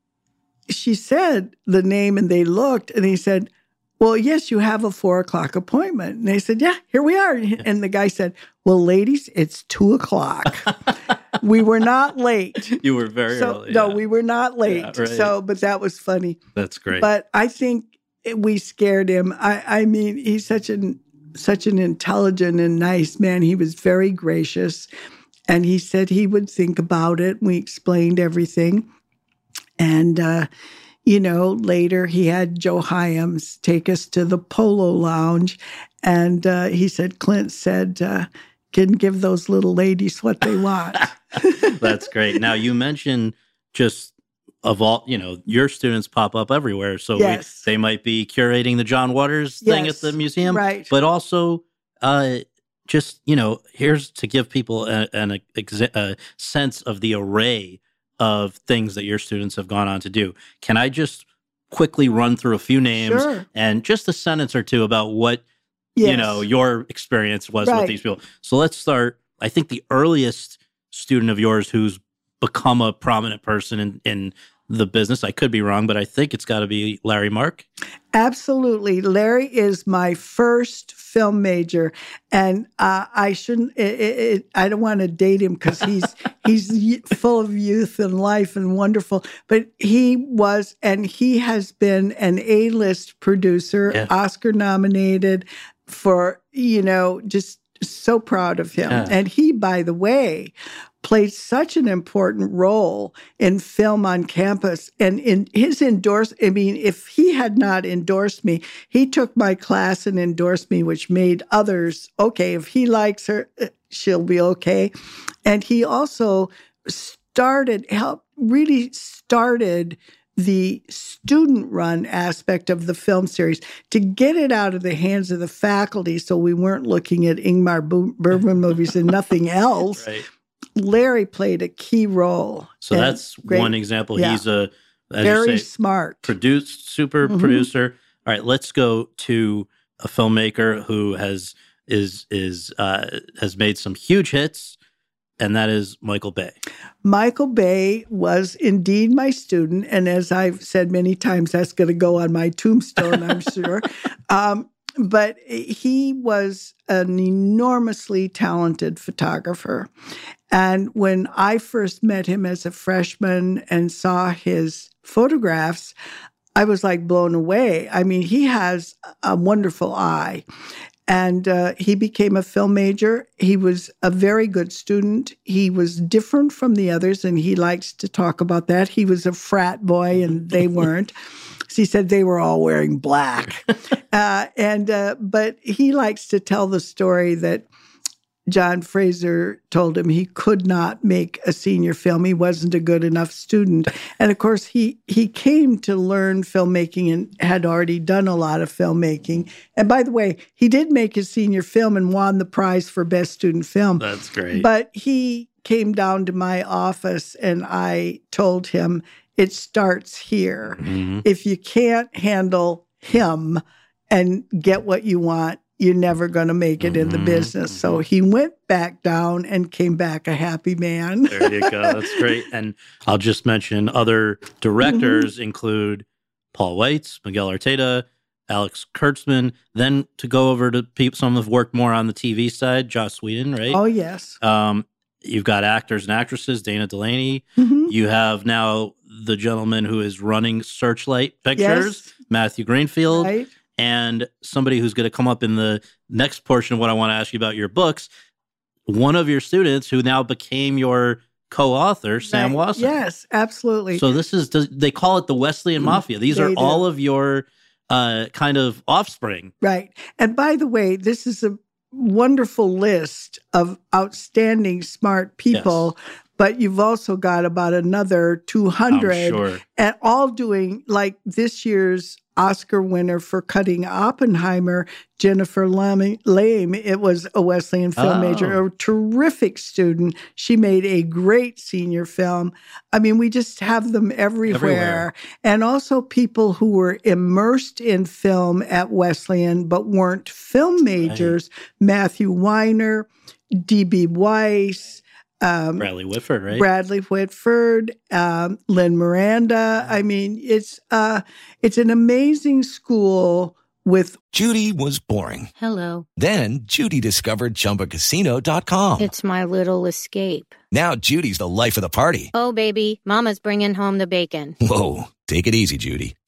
she said the name and they looked and he said, well, yes, you have a four o'clock appointment. And they said, yeah, here we are. And the guy said, well, ladies, it's two o'clock. We were not late. You were very so, early. No, yeah. we were not late. Yeah, right. So, but that was funny. That's great. But I think we scared him. I, I mean, he's such an such an intelligent and nice man. He was very gracious. And he said he would think about it. We explained everything. And, uh, you know, later he had Joe Hyams take us to the Polo Lounge. And uh, he said, Clint said, uh, can give those little ladies what they want. That's great. Now, you mentioned just of all, you know, your students pop up everywhere. So yes. we, they might be curating the John Waters thing yes. at the museum. Right. But also uh, just, you know, here's to give people a, an, a, a sense of the array of things that your students have gone on to do. Can I just quickly run through a few names Sure. and just a sentence or two about what, Yes. you know, your experience was Right. with these people? So let's start. I think the earliest student of yours who's become a prominent person in, in the business, I could be wrong, but I think it's got to be Larry Mark. Absolutely. Larry is my first film major, and uh, I shouldn't, it, it, it, I don't want to date him because he's, he's y- full of youth and life and wonderful, but he was, and he has been an A-list producer, Yeah. Oscar nominated for, you know, just so proud of him. Yeah. And he, by the way, played such an important role in film on campus. And in his endorse, I mean, if he had not endorsed me, he took my class and endorsed me, which made others, okay, if he likes her, she'll be okay. And he also started, helped, really started the student-run aspect of the film series to get it out of the hands of the faculty so we weren't looking at Ingmar Bergman movies and nothing else. Right. Larry played a key role. So And that's great. one example. Yeah. He's a, as Very you say, smart. produced, super Mhm. producer. All right, let's go to a filmmaker who has is is uh, has made some huge hits, and that is Michael Bay. Michael Bay was indeed my student. And as I've said many times, that's going to go on my tombstone, I'm sure. Um, but he was an enormously talented photographer. And when I first met him as a freshman and saw his photographs, I was like blown away. I mean, he has a wonderful eye. And uh, he became a film major. He was a very good student. He was different from the others, and he likes to talk about that. He was a frat boy, and they weren't. So he said they were all wearing black. uh, and uh, but he likes to tell the story that John Fraser told him he could not make a senior film. He wasn't a good enough student. And of course, he he came to learn filmmaking and had already done a lot of filmmaking. And by the way, he did make his senior film and won the prize for Best Student Film. That's great. But he came down to my office and I told him, it starts here. Mhm. If you can't handle him and get what you want, you're never going to make it in the Mhm, business. So he went back down and came back a happy man. There you go. That's great. And I'll just mention other directors Mm-hmm. include Paul Weitz, Miguel Arteta, Alex Kurtzman. Then to go over to people, some have worked more on the T V side, Joss Whedon, right? Oh, yes. Um, you've got actors and actresses, Dana Delaney. Mhm. You have now the gentleman who is running Searchlight Pictures, Yes. Matthew Greenfield, Right? and somebody who's going to come up in the next portion of what I want to ask you about your books. One of your students who now became your co-author, Sam Right. Wasson. Yes, absolutely. So this is, they call it the Wesleyan Mafia. These They are do. all of your uh, kind of offspring. Right. And by the way, this is a wonderful list of outstanding, smart people, but you've also got about another two hundred, I'm sure. and all doing like this year's Oscar winner for Cutting Oppenheimer, Jennifer Lame. Lame. It was a Wesleyan film Oh. major, a terrific student. She made a great senior film. I mean, we just have them everywhere. Everywhere. And also people who were immersed in film at Wesleyan but weren't film majors. Matthew Weiner, D B Weiss, um, Bradley Whitford, right? Bradley Whitford, um, Lynn Miranda. I mean, it's uh, it's an amazing school with Judy was boring. Hello. Then Judy discovered Chumba Casino dot com. It's my little escape. Now Judy's the life of the party. Oh, baby, mama's bringing home the bacon. Whoa, take it easy, Judy.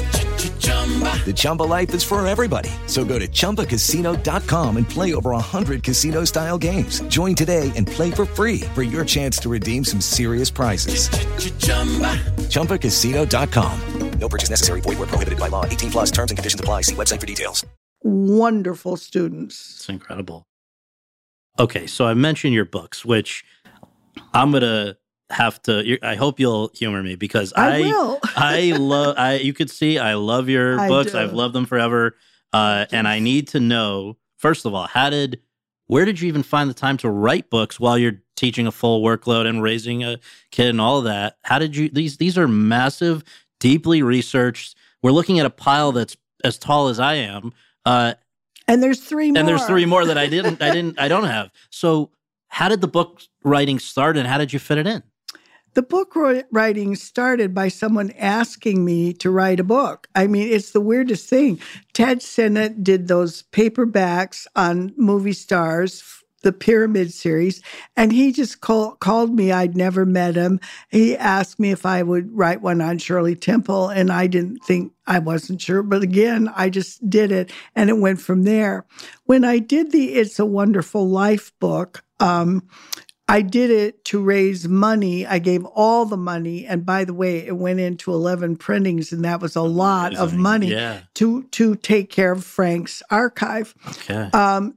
The Chumba life is for everybody. So go to Chumba Casino dot com and play over one hundred casino-style games. Join today and play for free for your chance to redeem some serious prizes. Chumba Casino dot com. No purchase necessary. Void where prohibited by law. eighteen plus terms and conditions apply. See website for details. wonderful students. It's incredible. Okay, so I mentioned your books, which I'm going to have to, you- I hope you'll humor me because I, I, will. I love, I, you could see, I love your I books. do. I've loved them forever. Uh, and I need to know, first of all, how did where did you even find the time to write books while you're teaching a full workload and raising a kid and all of that? How did you, these, these are massive, deeply researched. We're looking at a pile that's as tall as I am. Uh, and there's three more. And there's three more that I didn't, I didn't, I don't have. So how did the book writing start and how did you fit it in? The book writing started by someone asking me to write a book. I mean, it's the weirdest thing. Ted Sennett did those paperbacks on movie stars, the Pyramid series, and he just call, called me. I'd never met him. He asked me if I would write one on Shirley Temple, and I didn't think, I wasn't sure. But again, I just did it, and it went from there. When I did the It's a Wonderful Life book, um, I did it to raise money. I gave all the money. And by the way, it went into eleven printings, and that was a lot Amazing. of money yeah. to, to take care of Frank's archive. Okay. Um,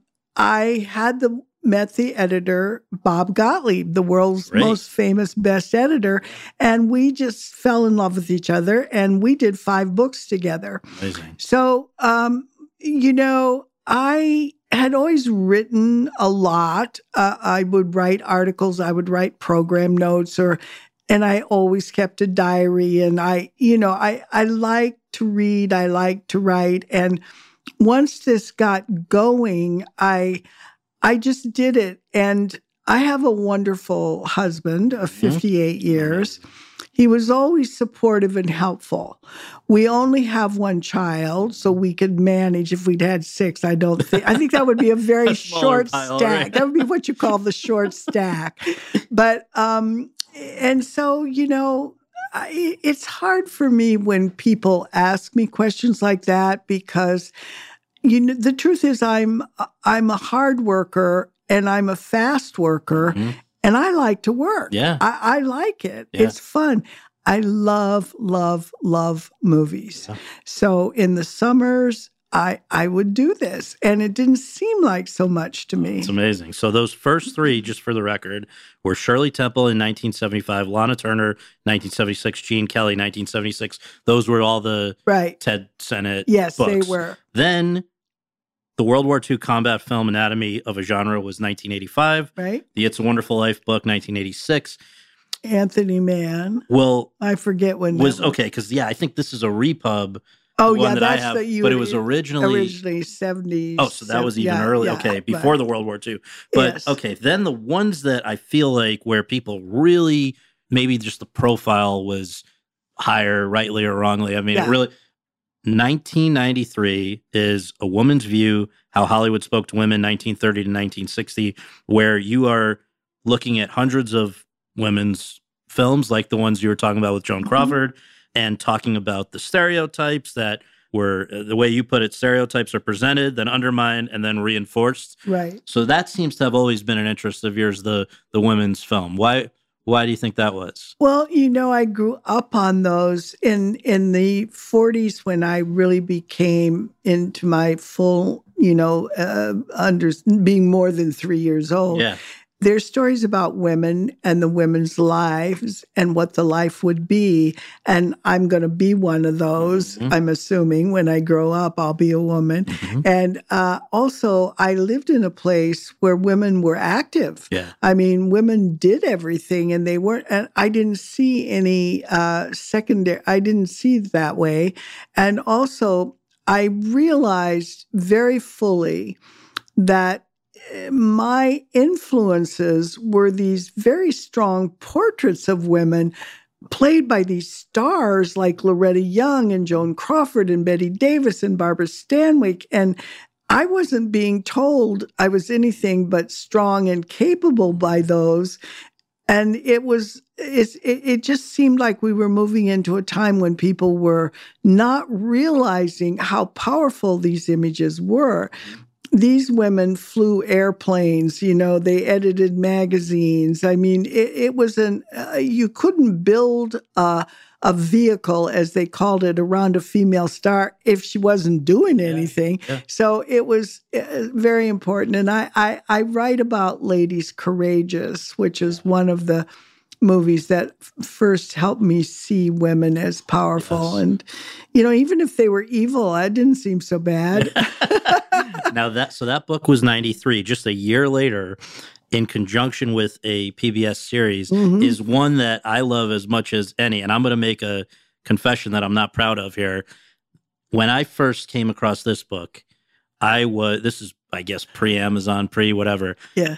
I had the met the editor, Bob Gottlieb, the world's Great. most famous, best editor. And we just fell in love with each other, and we did five books together. Amazing. So, um, you know, I had always written a lot. Uh, I would write articles, I would write program notes, or, and I always kept a diary. And I, you know, I, I like to read, I like to write. And once this got going, I, I just did it. And I have a wonderful husband of fifty-eight mm-hmm. years. He was always supportive and helpful. We only have one child, so we could manage if we'd had six. I don't think, I think that would be a very a short pile, stack. Right? That would be what you call the short stack. But, um, and so, you know, I, it's hard for me when people ask me questions like that because, you know, the truth is I'm, I'm a hard worker and I'm a fast worker. Mm-hmm. And I like to work. Yeah. I, I like it. Yeah. It's fun. I love, love, love movies. Yeah. So in the summers, I I would do this. And it didn't seem like so much to me. It's amazing. So those first three, just for the record, were Shirley Temple in nineteen seventy-five, Lana Turner, nineteen seventy-six, Gene Kelly, nineteen seventy-six. Those were all the right. Ted Sennett yes, books. Yes, they were. Then the World War Two combat film Anatomy of a Genre was nineteen eighty-five. Right. The It's a Wonderful Life book, nineteen eighty-six. Anthony Mann. Well, I forget when was, that was. Okay, because, yeah, I think this is a repub. Oh, one yeah, that that's I have, the, you, but it was originally... Originally seventies. Oh, so that was even yeah, early. yeah, okay, before but, the World War Two. But, yes. okay, then the ones that I feel like where people really, maybe just the profile was higher, rightly or wrongly. I mean, yeah. it really... nineteen ninety-three is A Woman's View, How Hollywood Spoke to Women, nineteen thirty to nineteen sixty, where you are looking at hundreds of women's films like the ones you were talking about with Joan Crawford, mm-hmm. and talking about the stereotypes that were, uh, the way you put it, stereotypes are presented, then undermined, and then reinforced. Right. So that seems to have always been an interest of yours, the the women's film. Why Why do you think that was? Well, you know, I grew up on those in in the forties when I really became into my full, you know, uh, under being more than three years old. Yeah. There's stories about women and the women's lives and what the life would be. And I'm going to be one of those, mm-hmm. I'm assuming. When I grow up, I'll be a woman. Mm-hmm. And uh, also, I lived in a place where women were active. Yeah. I mean, women did everything, and they weren't, and I didn't see any uh, secondary, I didn't see it that way. And also, I realized very fully that my influences were these very strong portraits of women played by these stars like Loretta Young and Joan Crawford and Betty Davis and Barbara Stanwyck. And I wasn't being told I was anything but strong and capable by those. And it was, it, it just seemed like we were moving into a time when people were not realizing how powerful these images were. These women flew airplanes, you know, they edited magazines. I mean, it, it was an, uh, you couldn't build a, a vehicle, as they called it, around a female star if she wasn't doing anything. Yeah, yeah. So it was uh, very important. And I, I, I write about Ladies Courageous, which is one of the movies that f- first helped me see women as powerful. Yes. And, you know, even if they were evil, that didn't seem so bad. Now that so that book was ninety-three. Just a year later, in conjunction with a P B S series, Mhm. is one that I love as much as any. And I'm going to make a confession that I'm not proud of here. When I first came across this book, I was, this is, I guess, pre-Amazon, pre-whatever. Yeah.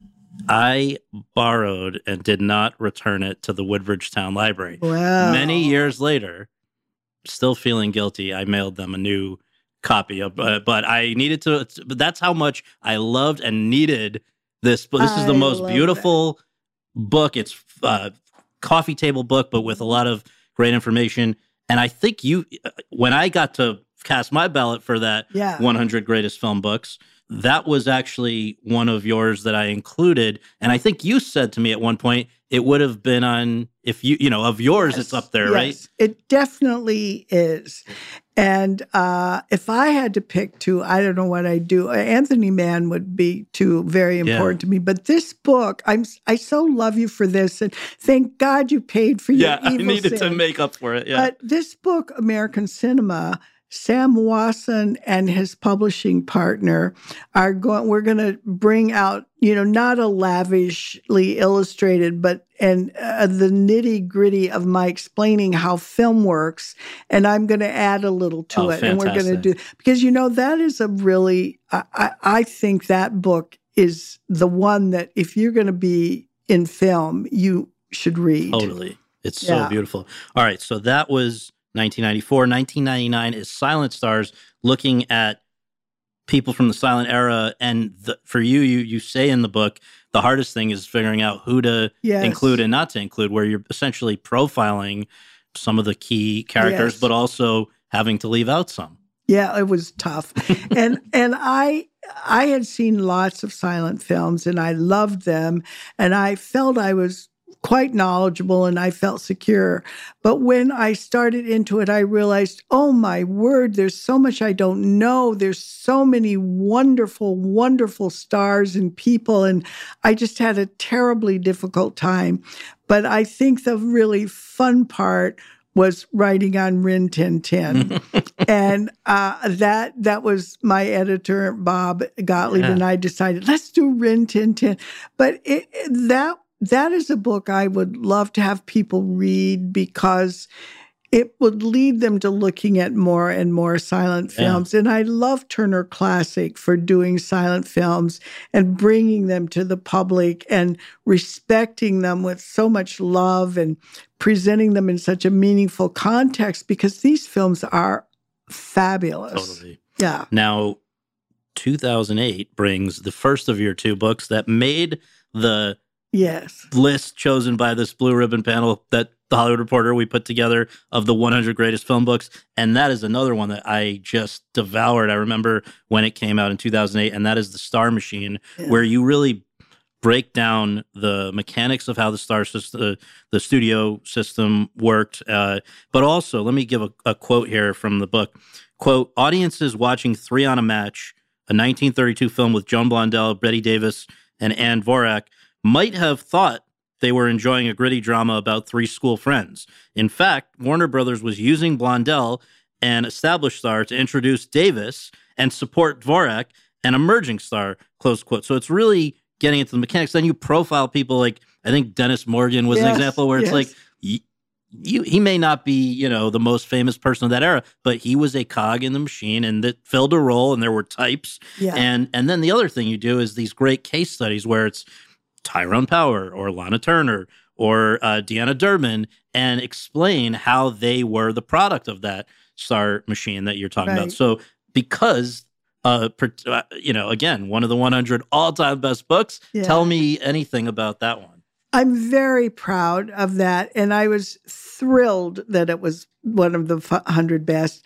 I borrowed and did not return it to the Woodbridge Town Library. Wow. Many years later, still feeling guilty, I mailed them a new copy of, uh, but I needed to, but that's how much I loved and needed this book. This is the I most love beautiful book. It's a coffee table book, but with a lot of great information. And I think you, when I got to cast my ballot for that Yeah. one hundred greatest film books, that was actually one of yours that I included. And I think you said to me at one point, it would have been on, if you, you know, of yours, Yes, it's up there, yes, right? It definitely is. And uh, if I had to pick two, I don't know what I'd do. Anthony Mann would be two, very important to me. But this book, I'm I so love you for this, and thank God you paid for your Yeah, I evil needed to sin. make up for it. Yeah. But this book, American Cinema, Sam Wasson and his publishing partner are going, we're going to bring out, you know, not a lavishly illustrated, but and uh, the nitty gritty of my explaining how film works. And I'm going to add a little to Oh, it. And we're going to fantastic. do, because, you know, that is a really, I, I, I think that book is the one that if you're going to be in film, you should read. Totally. It's so Yeah. beautiful. All right. So that was nineteen ninety-four. nineteen ninety-nine is Silent Stars, looking at people from the silent era. And the, for you, you you say in the book, the hardest thing is figuring out who to Yes. include and not to include, where you're essentially profiling some of the key characters, Yes. but also having to leave out some. Yeah, it was tough. and and I I had seen lots of silent films and I loved them and I felt I was quite knowledgeable and I felt secure. But when I started into it, I realized, oh my word, there's so much I don't know. There's so many wonderful, wonderful stars and people. And I just had a terribly difficult time. But I think the really fun part was writing on Rin Tin Tin. and uh, that that was my editor, Bob Gottlieb, Yeah. and I decided, let's do Rin Tin Tin. But it, it- that that is a book I would love to have people read because it would lead them to looking at more and more silent Yeah. films. And I love Turner Classic for doing silent films and bringing them to the public and respecting them with so much love and presenting them in such a meaningful context because these films are fabulous. Totally. Yeah. Now, two thousand eight brings the first of your two books that made the Yes. list chosen by this blue ribbon panel that the Hollywood Reporter we put together of the one hundred greatest film books. And that is another one that I just devoured. I remember when it came out in two thousand eight, and that is The Star Machine, Yeah. where you really break down the mechanics of how the star system, the, the studio system worked. Uh, but also, let me give a, a quote here from the book. Quote, audiences watching Three on a Match, a nineteen thirty-two film with Joan Blondell, Bette Davis, and Anne Dvorak, might have thought they were enjoying a gritty drama about three school friends. In fact, Warner Brothers was using Blondell, an established star, to introduce Davis and support Dvorak, an emerging star, close quote. So it's really getting into the mechanics. Then you profile people like, I think Dennis Morgan was an Yes, example where it's yes. like, y- you, he may not be, you know, the most famous person of that era, but he was a cog in the machine and that filled a role and there were types. Yeah. And, and then the other thing you do is these great case studies where it's Tyrone Power or Lana Turner or uh, Deanna Durbin and explain how they were the product of that star machine that you're talking Right. about. So because, uh, per, uh, you know, again, one of the one hundred all-time best books, Yeah. tell me anything about that one. I'm very proud of that. And I was thrilled that it was one of the one hundred best.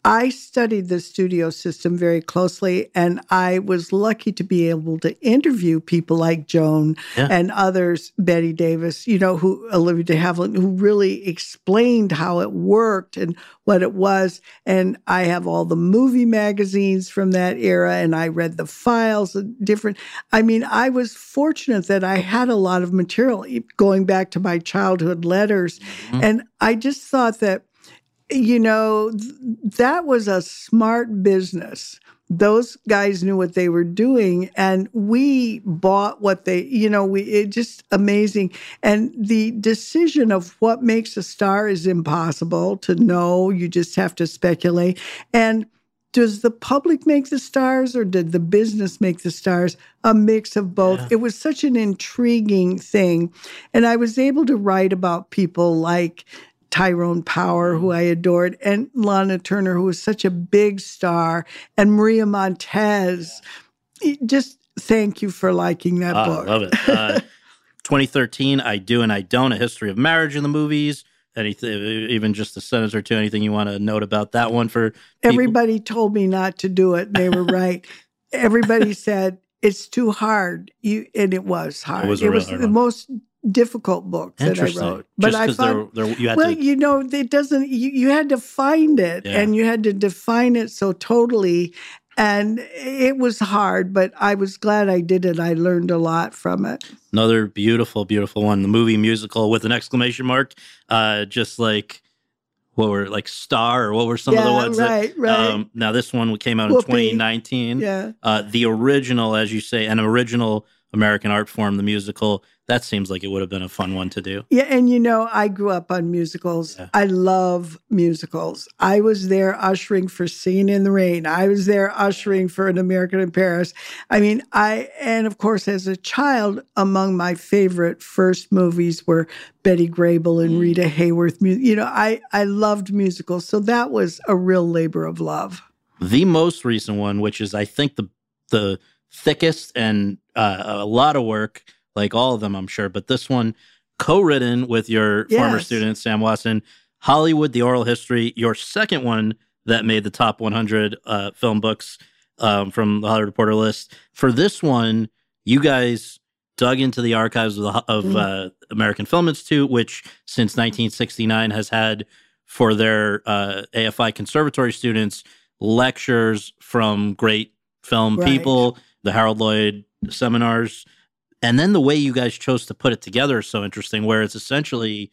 I studied the studio system very closely, and I was lucky to be able to interview people like Joan yeah. and others, Betty Davis, you know, who Olivia de Havilland, who really explained how it worked and what it was. And I have all the movie magazines from that era, and I read the files, different. I mean, I was fortunate that I had a lot of material going back to my childhood letters. Mm-hmm. And I just thought that, you know, th- that was a smart business. Those guys knew what they were doing, and we bought what they, you know, we it just amazing. And the decision of what makes a star is impossible to know. You just have to speculate. And does the public make the stars, or did the business make the stars? A mix of both. Yeah. It was such an intriguing thing. And I was able to write about people like Tyrone Power, who I adored, and Lana Turner, who was such a big star, and Maria Montez. Just thank you for liking that oh, book. I love it. Uh, twenty thirteen, I Do and I Don't, A History of Marriage in the Movies. Anything, even just a sentence or two, anything you want to note about that one for people? Everybody told me not to do it, and they were right. Everybody said, it's too hard. You, and it was hard. It was, a it real was hard the one. most difficult book that I wrote. But Just I found, they're, they're, you had well, to, you know, it doesn't, you, you had to find it Yeah. and you had to define it so totally. And it was hard, but I was glad I did it. I learned a lot from it. Another beautiful, beautiful one. The movie musical with an exclamation mark. Uh, just like, what were, like Star, or what were some yeah, of the ones? right, that, right. Um, now, this one came out in Whoopee. twenty nineteen. Yeah. Uh, the original, as you say, an original American art form, the musical. That seems like it would have been a fun one to do. Yeah, and you know, I grew up on musicals. Yeah. I love musicals. I was there ushering for Singing in the Rain. I was there ushering for An American in Paris. I mean, I, and of course, as a child, among my favorite first movies were Betty Grable and Rita Hayworth. You know, I, I loved musicals. So that was a real labor of love. The most recent one, which is, I think, the the thickest and uh, a lot of work, like all of them, I'm sure. But this one, co-written with your Yes. former student, Sam Watson, Hollywood, The Oral History, your second one that made the top one hundred uh, film books um, from the Hollywood Reporter list. For this one, you guys dug into the archives of, the, of Mm. uh, American Film Institute, which since nineteen sixty-nine has had for their uh, A F I conservatory students lectures from great film Right. people, the Harold Lloyd seminars. And then the way you guys chose to put it together is so interesting, where it's essentially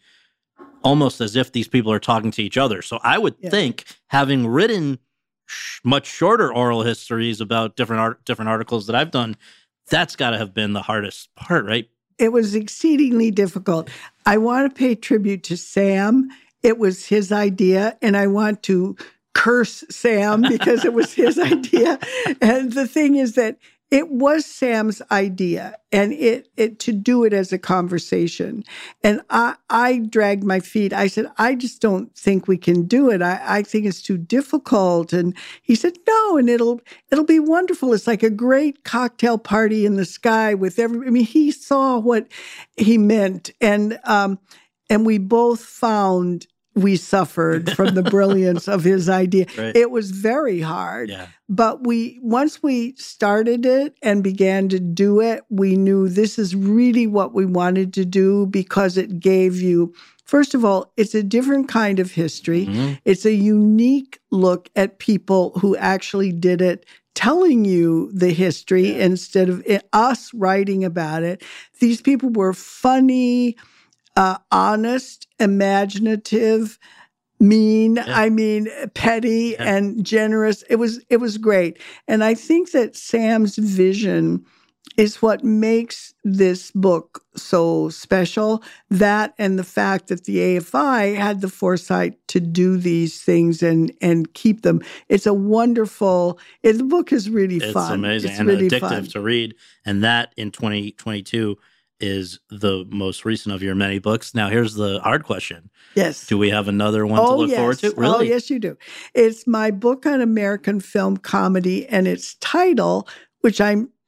almost as if these people are talking to each other. So I would Yeah. think, having written sh- much shorter oral histories about different art, different articles that I've done, that's got to have been the hardest part, right? It was exceedingly difficult. I want to pay tribute to Sam. It was his idea, and I want to curse Sam because it was his idea. And the thing is that it was Sam's idea, and it, it to do it as a conversation. And I, I dragged my feet. I said, I just don't think we can do it. I, I think it's too difficult. And he said, no, and it'll it'll be wonderful. It's like a great cocktail party in the sky with every. I mean, he saw what he meant, and um, and we both found we suffered from the brilliance of his idea. Right. It was very hard. Yeah. But we once we started it and began to do it, we knew this is really what we wanted to do, because it gave you, first of all, it's a different kind of history. Mm-hmm. It's a unique look at people who actually did it, telling you the history Yeah. instead of it, us writing about it. These people were funny, uh, honest, imaginative, mean, Yeah. I mean, petty Yeah. and generous. It was it was great. And I think that Sam's vision is what makes this book so special. That and the fact that the A F I had the foresight to do these things and and keep them. It's a wonderful, it, the book is really It's fun. amazing It's and really addictive fun. to read. And that in twenty twenty-two is the most recent of your many books. Now, here's the hard question. Yes. Do we have another one to Oh, look yes. forward to? Oh, Really? yes, you do. It's my book on American film comedy, and its title, which I'm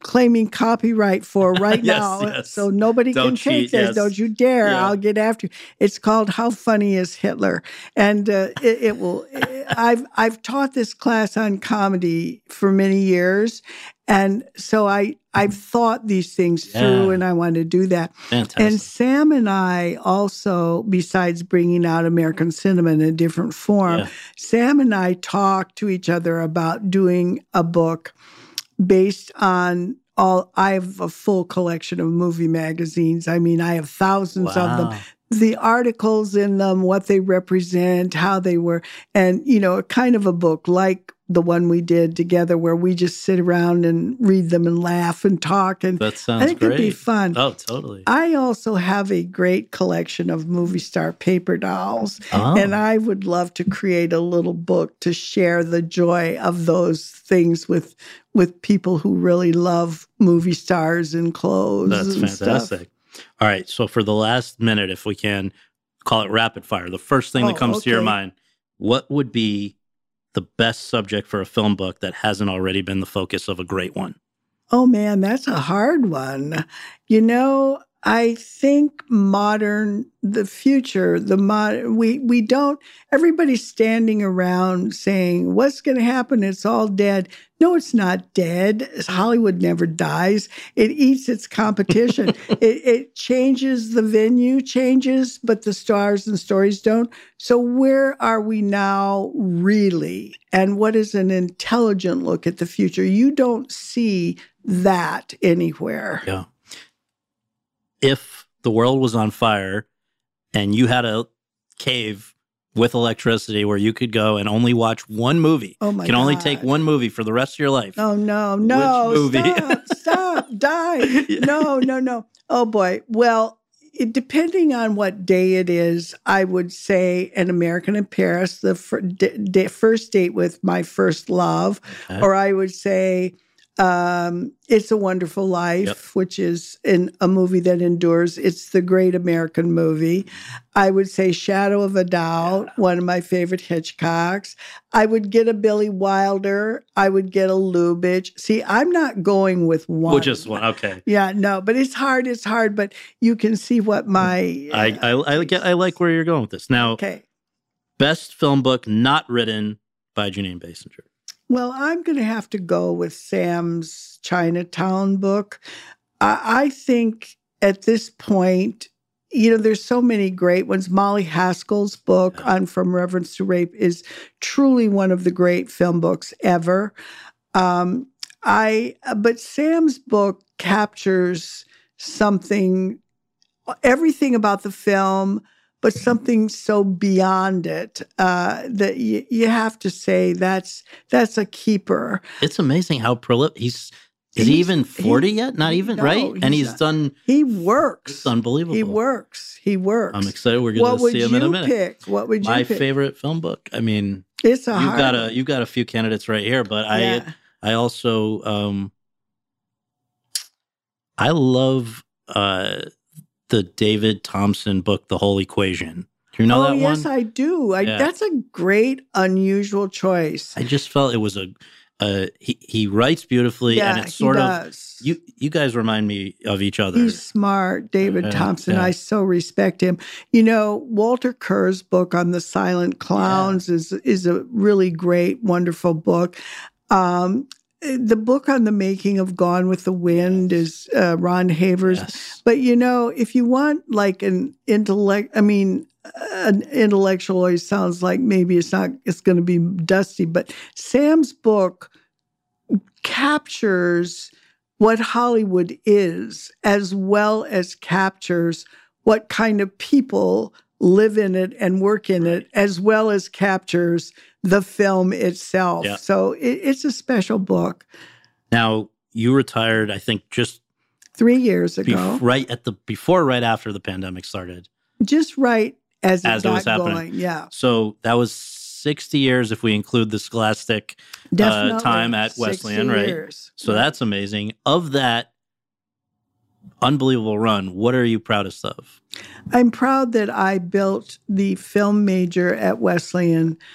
claiming copyright for right Yes, now. yes. So nobody Don't can take cheat, this. yes. Don't you dare. Yeah. I'll get after you. It's called How Funny is Hitler? And uh, it, it will, I've, I've taught this class on comedy for many years. And so I, I've thought these things through Yeah. and I want to do that. Fantastic. And Sam and I also, besides bringing out American cinema in a different form, Yeah. Sam and I talked to each other about doing a book based on all, I have a full collection of movie magazines. I mean, I have thousands of them. Wow. The articles in them, what they represent, how they were, and, you know, kind of a book like the one we did together where we just sit around and read them and laugh and talk. And That sounds I think great. it'd be fun. Oh, totally. I also have a great collection of movie star paper dolls, Oh. and I would love to create a little book to share the joy of those things with with people who really love movie stars and clothes. That's and fantastic. Stuff. All right. So for the last minute, if we can call it rapid fire, the first thing that Oh, comes to your okay. mind, what would be the best subject for a film book that hasn't already been the focus of a great one? Oh man, that's a hard one. You know, I think modern, the future, the modern, we, we don't, everybody's standing around saying, what's going to happen? It's all dead. No, it's not dead. Hollywood never dies. It eats its competition. it, it changes, the venue changes, but the stars and stories don't. So where are we now really? And what is an intelligent look at the future? You don't see that anywhere. Yeah. If the world was on fire and you had a cave with electricity where you could go and only watch one movie, Oh my can only God. take one movie for the rest of your life. Oh, no, no. Which movie? Stop, stop, die. Yeah. No, no, no. Oh, boy. Well, it, depending on what day it is, I would say An American in Paris, the fir- d- d- first date with my first love. Okay. Or I would say um, It's a Wonderful Life, Yep. which is in a movie that endures. It's the great American movie. I would say Shadow of a Doubt, one of my favorite Hitchcocks. I would get a Billy Wilder. I would get a Lubitsch. See, I'm not going with one. Well, just one. Okay. Yeah, no, but it's hard. It's hard, but you can see what my. uh, I, I, I, get, I like where you're going with this. Now, Okay. best film book not written by Janine Basinger. Well, I'm going to have to go with Sam's Chinatown book. I, I think at this point, you know, there's so many great ones. Molly Haskell's book on From Reverence to Rape is truly one of the great film books ever. Um, I, but Sam's book captures something, everything about the film, but something so beyond it uh, that you, you have to say that's that's a keeper. It's amazing how prolific he's. Is he He's- even forty he- yet? Not even, no, right? And he's he's not. done. He works. It's unbelievable. He works. He works. I'm excited. We're going What to would see him you in a minute. pick? What would you My pick? favorite film book. I mean, It's a you've hard got one. a you've got a few candidates right here, but Yeah. I I also um I love uh the David Thompson book, The Whole Equation. Do you know oh, that yes, one? I do. I, Yeah. That's a great, unusual choice. I just felt it was a uh he he writes beautifully yeah, and it's sort he of does. you you guys remind me of each other. He's smart, David Yeah, Thompson. yeah. I so respect him. You know, Walter Kerr's book on the silent clowns is is a really great, wonderful book. Um, the book on the making of Gone with the Wind is uh, Ron Havers. Yes. But you know, if you want like an intellect, I mean, an intellectual always sounds like maybe it's not, it's going to be dusty, but Sam's book captures what Hollywood is as well as captures what kind of people live in it and work in it, as well as captures the film itself. Yeah. So it, it's a special book. Now you retired, I think, just Three years ago, bef- right at the before, right after the pandemic started. just right as it As it got was happening. going. Yeah, So that was sixty years if we include the Scholastic uh, definitely. time at sixty Wesleyan, right? years. So that's amazing. Of that unbelievable run, what are you proudest of? I'm proud that I built the film major at Wesleyan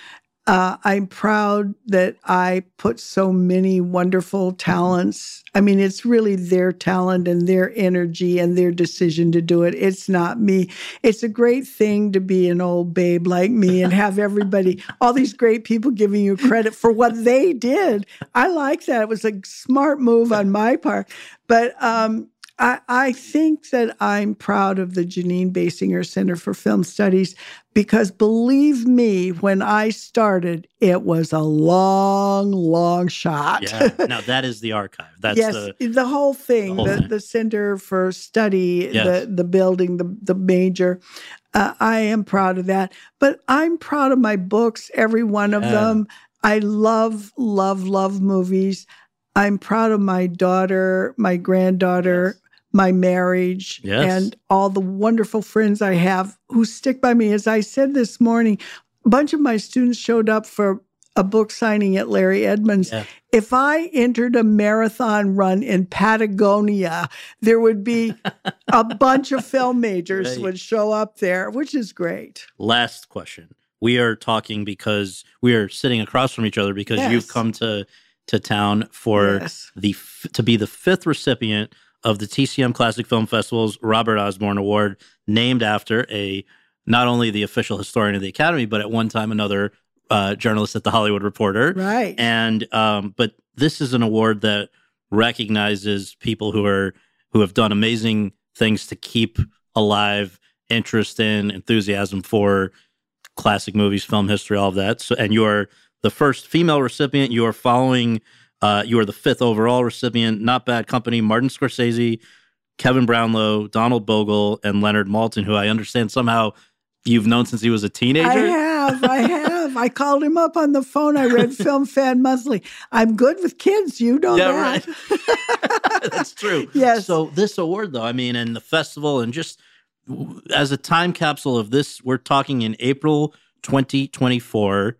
Uh, I'm proud that I put so many wonderful talents. I mean, it's really their talent and their energy and their decision to do it. It's not me. It's a great thing to be an old babe like me and have everybody, all these great people giving you credit for what they did. I like that. It was a smart move on my part. But um, I, I think that I'm proud of the Janine Basinger Center for Film Studies because believe me, when I started, it was a long, long shot. Yeah. Now that is the archive. That's yes, the, the whole thing, the, whole the, thing. the Center for Study, Yes. the, the building, the, the major. Uh, I am proud of that. But I'm proud of my books, every one of Yeah. them. I love, love, love movies. I'm proud of my daughter, my granddaughter, my marriage, Yes. and all the wonderful friends I have who stick by me. As I said this morning, a bunch of my students showed up for a book signing at Larry Edmunds. Yeah. If I entered a marathon run in Patagonia, there would be a bunch of film majors Right. would show up there, which is great. Last question. We are talking because we are sitting across from each other because Yes. you've come to to town for Yes. the f- to be the fifth recipient of the T C M Classic Film Festival's Robert Osborne Award, named after a not only the official historian of the Academy, but at one time another uh, journalist at the Hollywood Reporter. Right. And um, but this is an award that recognizes people who are who have done amazing things to keep alive interest in, enthusiasm for classic movies, film history, all of that. So, and you are the first female recipient. You are following. Uh, you are the fifth overall recipient. Not Bad Company, Martin Scorsese, Kevin Brownlow, Donald Bogle, and Leonard Maltin, who I understand somehow you've known since he was a teenager. I have, I have. I called him up on the phone. I read Film Fan Monthly. I'm good with kids. You know Yeah, that. right. That's true. Yes. So this award, though, I mean, and the festival, and just w- as a time capsule of this, we're talking in April twenty twenty-four.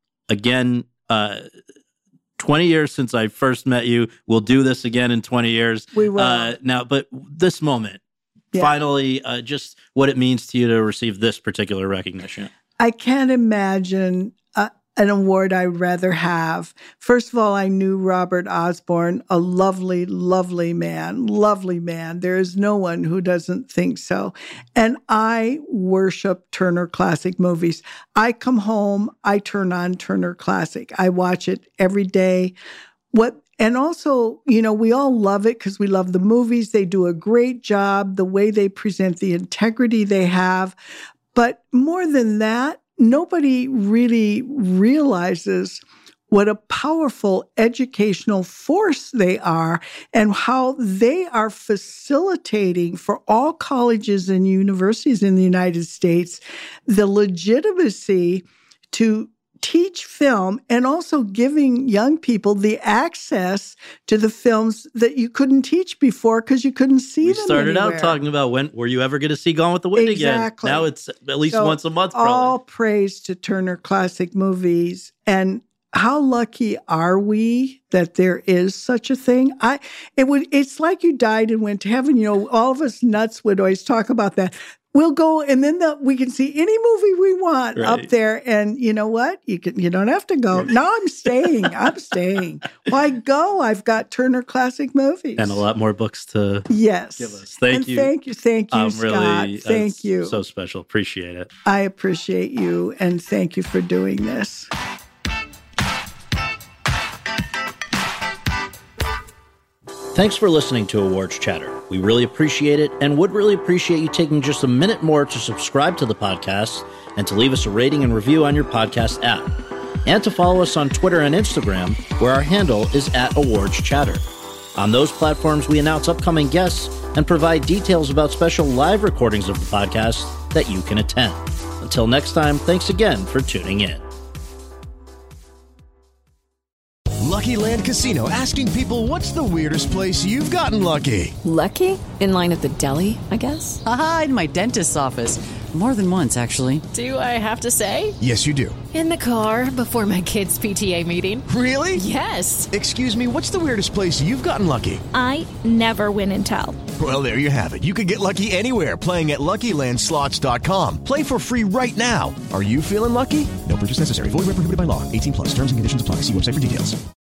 Again, uh, twenty years since I first met you. We'll do this again in twenty years. We will. Uh, now, but this moment, Yeah. finally, uh, just what it means to you to receive this particular recognition. I can't imagine uh, an award I'd rather have. First of all, I knew Robert Osborne, a lovely, lovely man, lovely man. There is no one who doesn't think so. And I worship Turner Classic Movies. I come home, I turn on Turner Classic. I watch it every day. What And also, you know, we all love it because we love the movies. They do a great job, the way they present, the integrity they have. But more than that, nobody really realizes what a powerful educational force they are and how they are facilitating for all colleges and universities in the United States the legitimacy to teach film and also giving young people the access to the films that you couldn't teach before because you couldn't see We them started anywhere. out talking about when were you ever going to see Gone with the Wind Exactly. again? Now it's at least So once a month, all probably. praise to Turner Classic Movies. And how lucky are we that there is such a thing? I it would it's like you died and went to heaven. You know, all of us nuts would always talk about that. We'll go and then the, we can see any movie we want Right. up there. And you know what? You can you don't have to go. No, I'm staying. I'm staying. Why go? I've got Turner Classic Movies. And a lot more books to Yes. give us. Thank and you. Thank you. Thank you, um, Scott. really, Thank that's you. So special. Appreciate it. I appreciate you and thank you for doing this. Thanks for listening to Awards Chatter. We really appreciate it and would really appreciate you taking just a minute more to subscribe to the podcast and to leave us a rating and review on your podcast app. And to follow us on Twitter and Instagram, where our handle is at Awards Chatter. On those platforms, we announce upcoming guests and provide details about special live recordings of the podcast that you can attend. Until next time, thanks again for tuning in. Lucky Land Casino, asking people, what's the weirdest place you've gotten lucky? Lucky? In line at the deli, I guess? Aha, in my dentist's office. More than once, actually. Do I have to say? Yes, you do. In the car before my kids' P T A meeting. Really? Yes. Excuse me, what's the weirdest place you've gotten lucky? I never win and tell. Well, there you have it. You can get lucky anywhere, playing at Lucky Land Slots dot com. Play for free right now. Are you feeling lucky? No purchase necessary. Void where prohibited by law. eighteen plus. Terms and conditions apply. See website for details.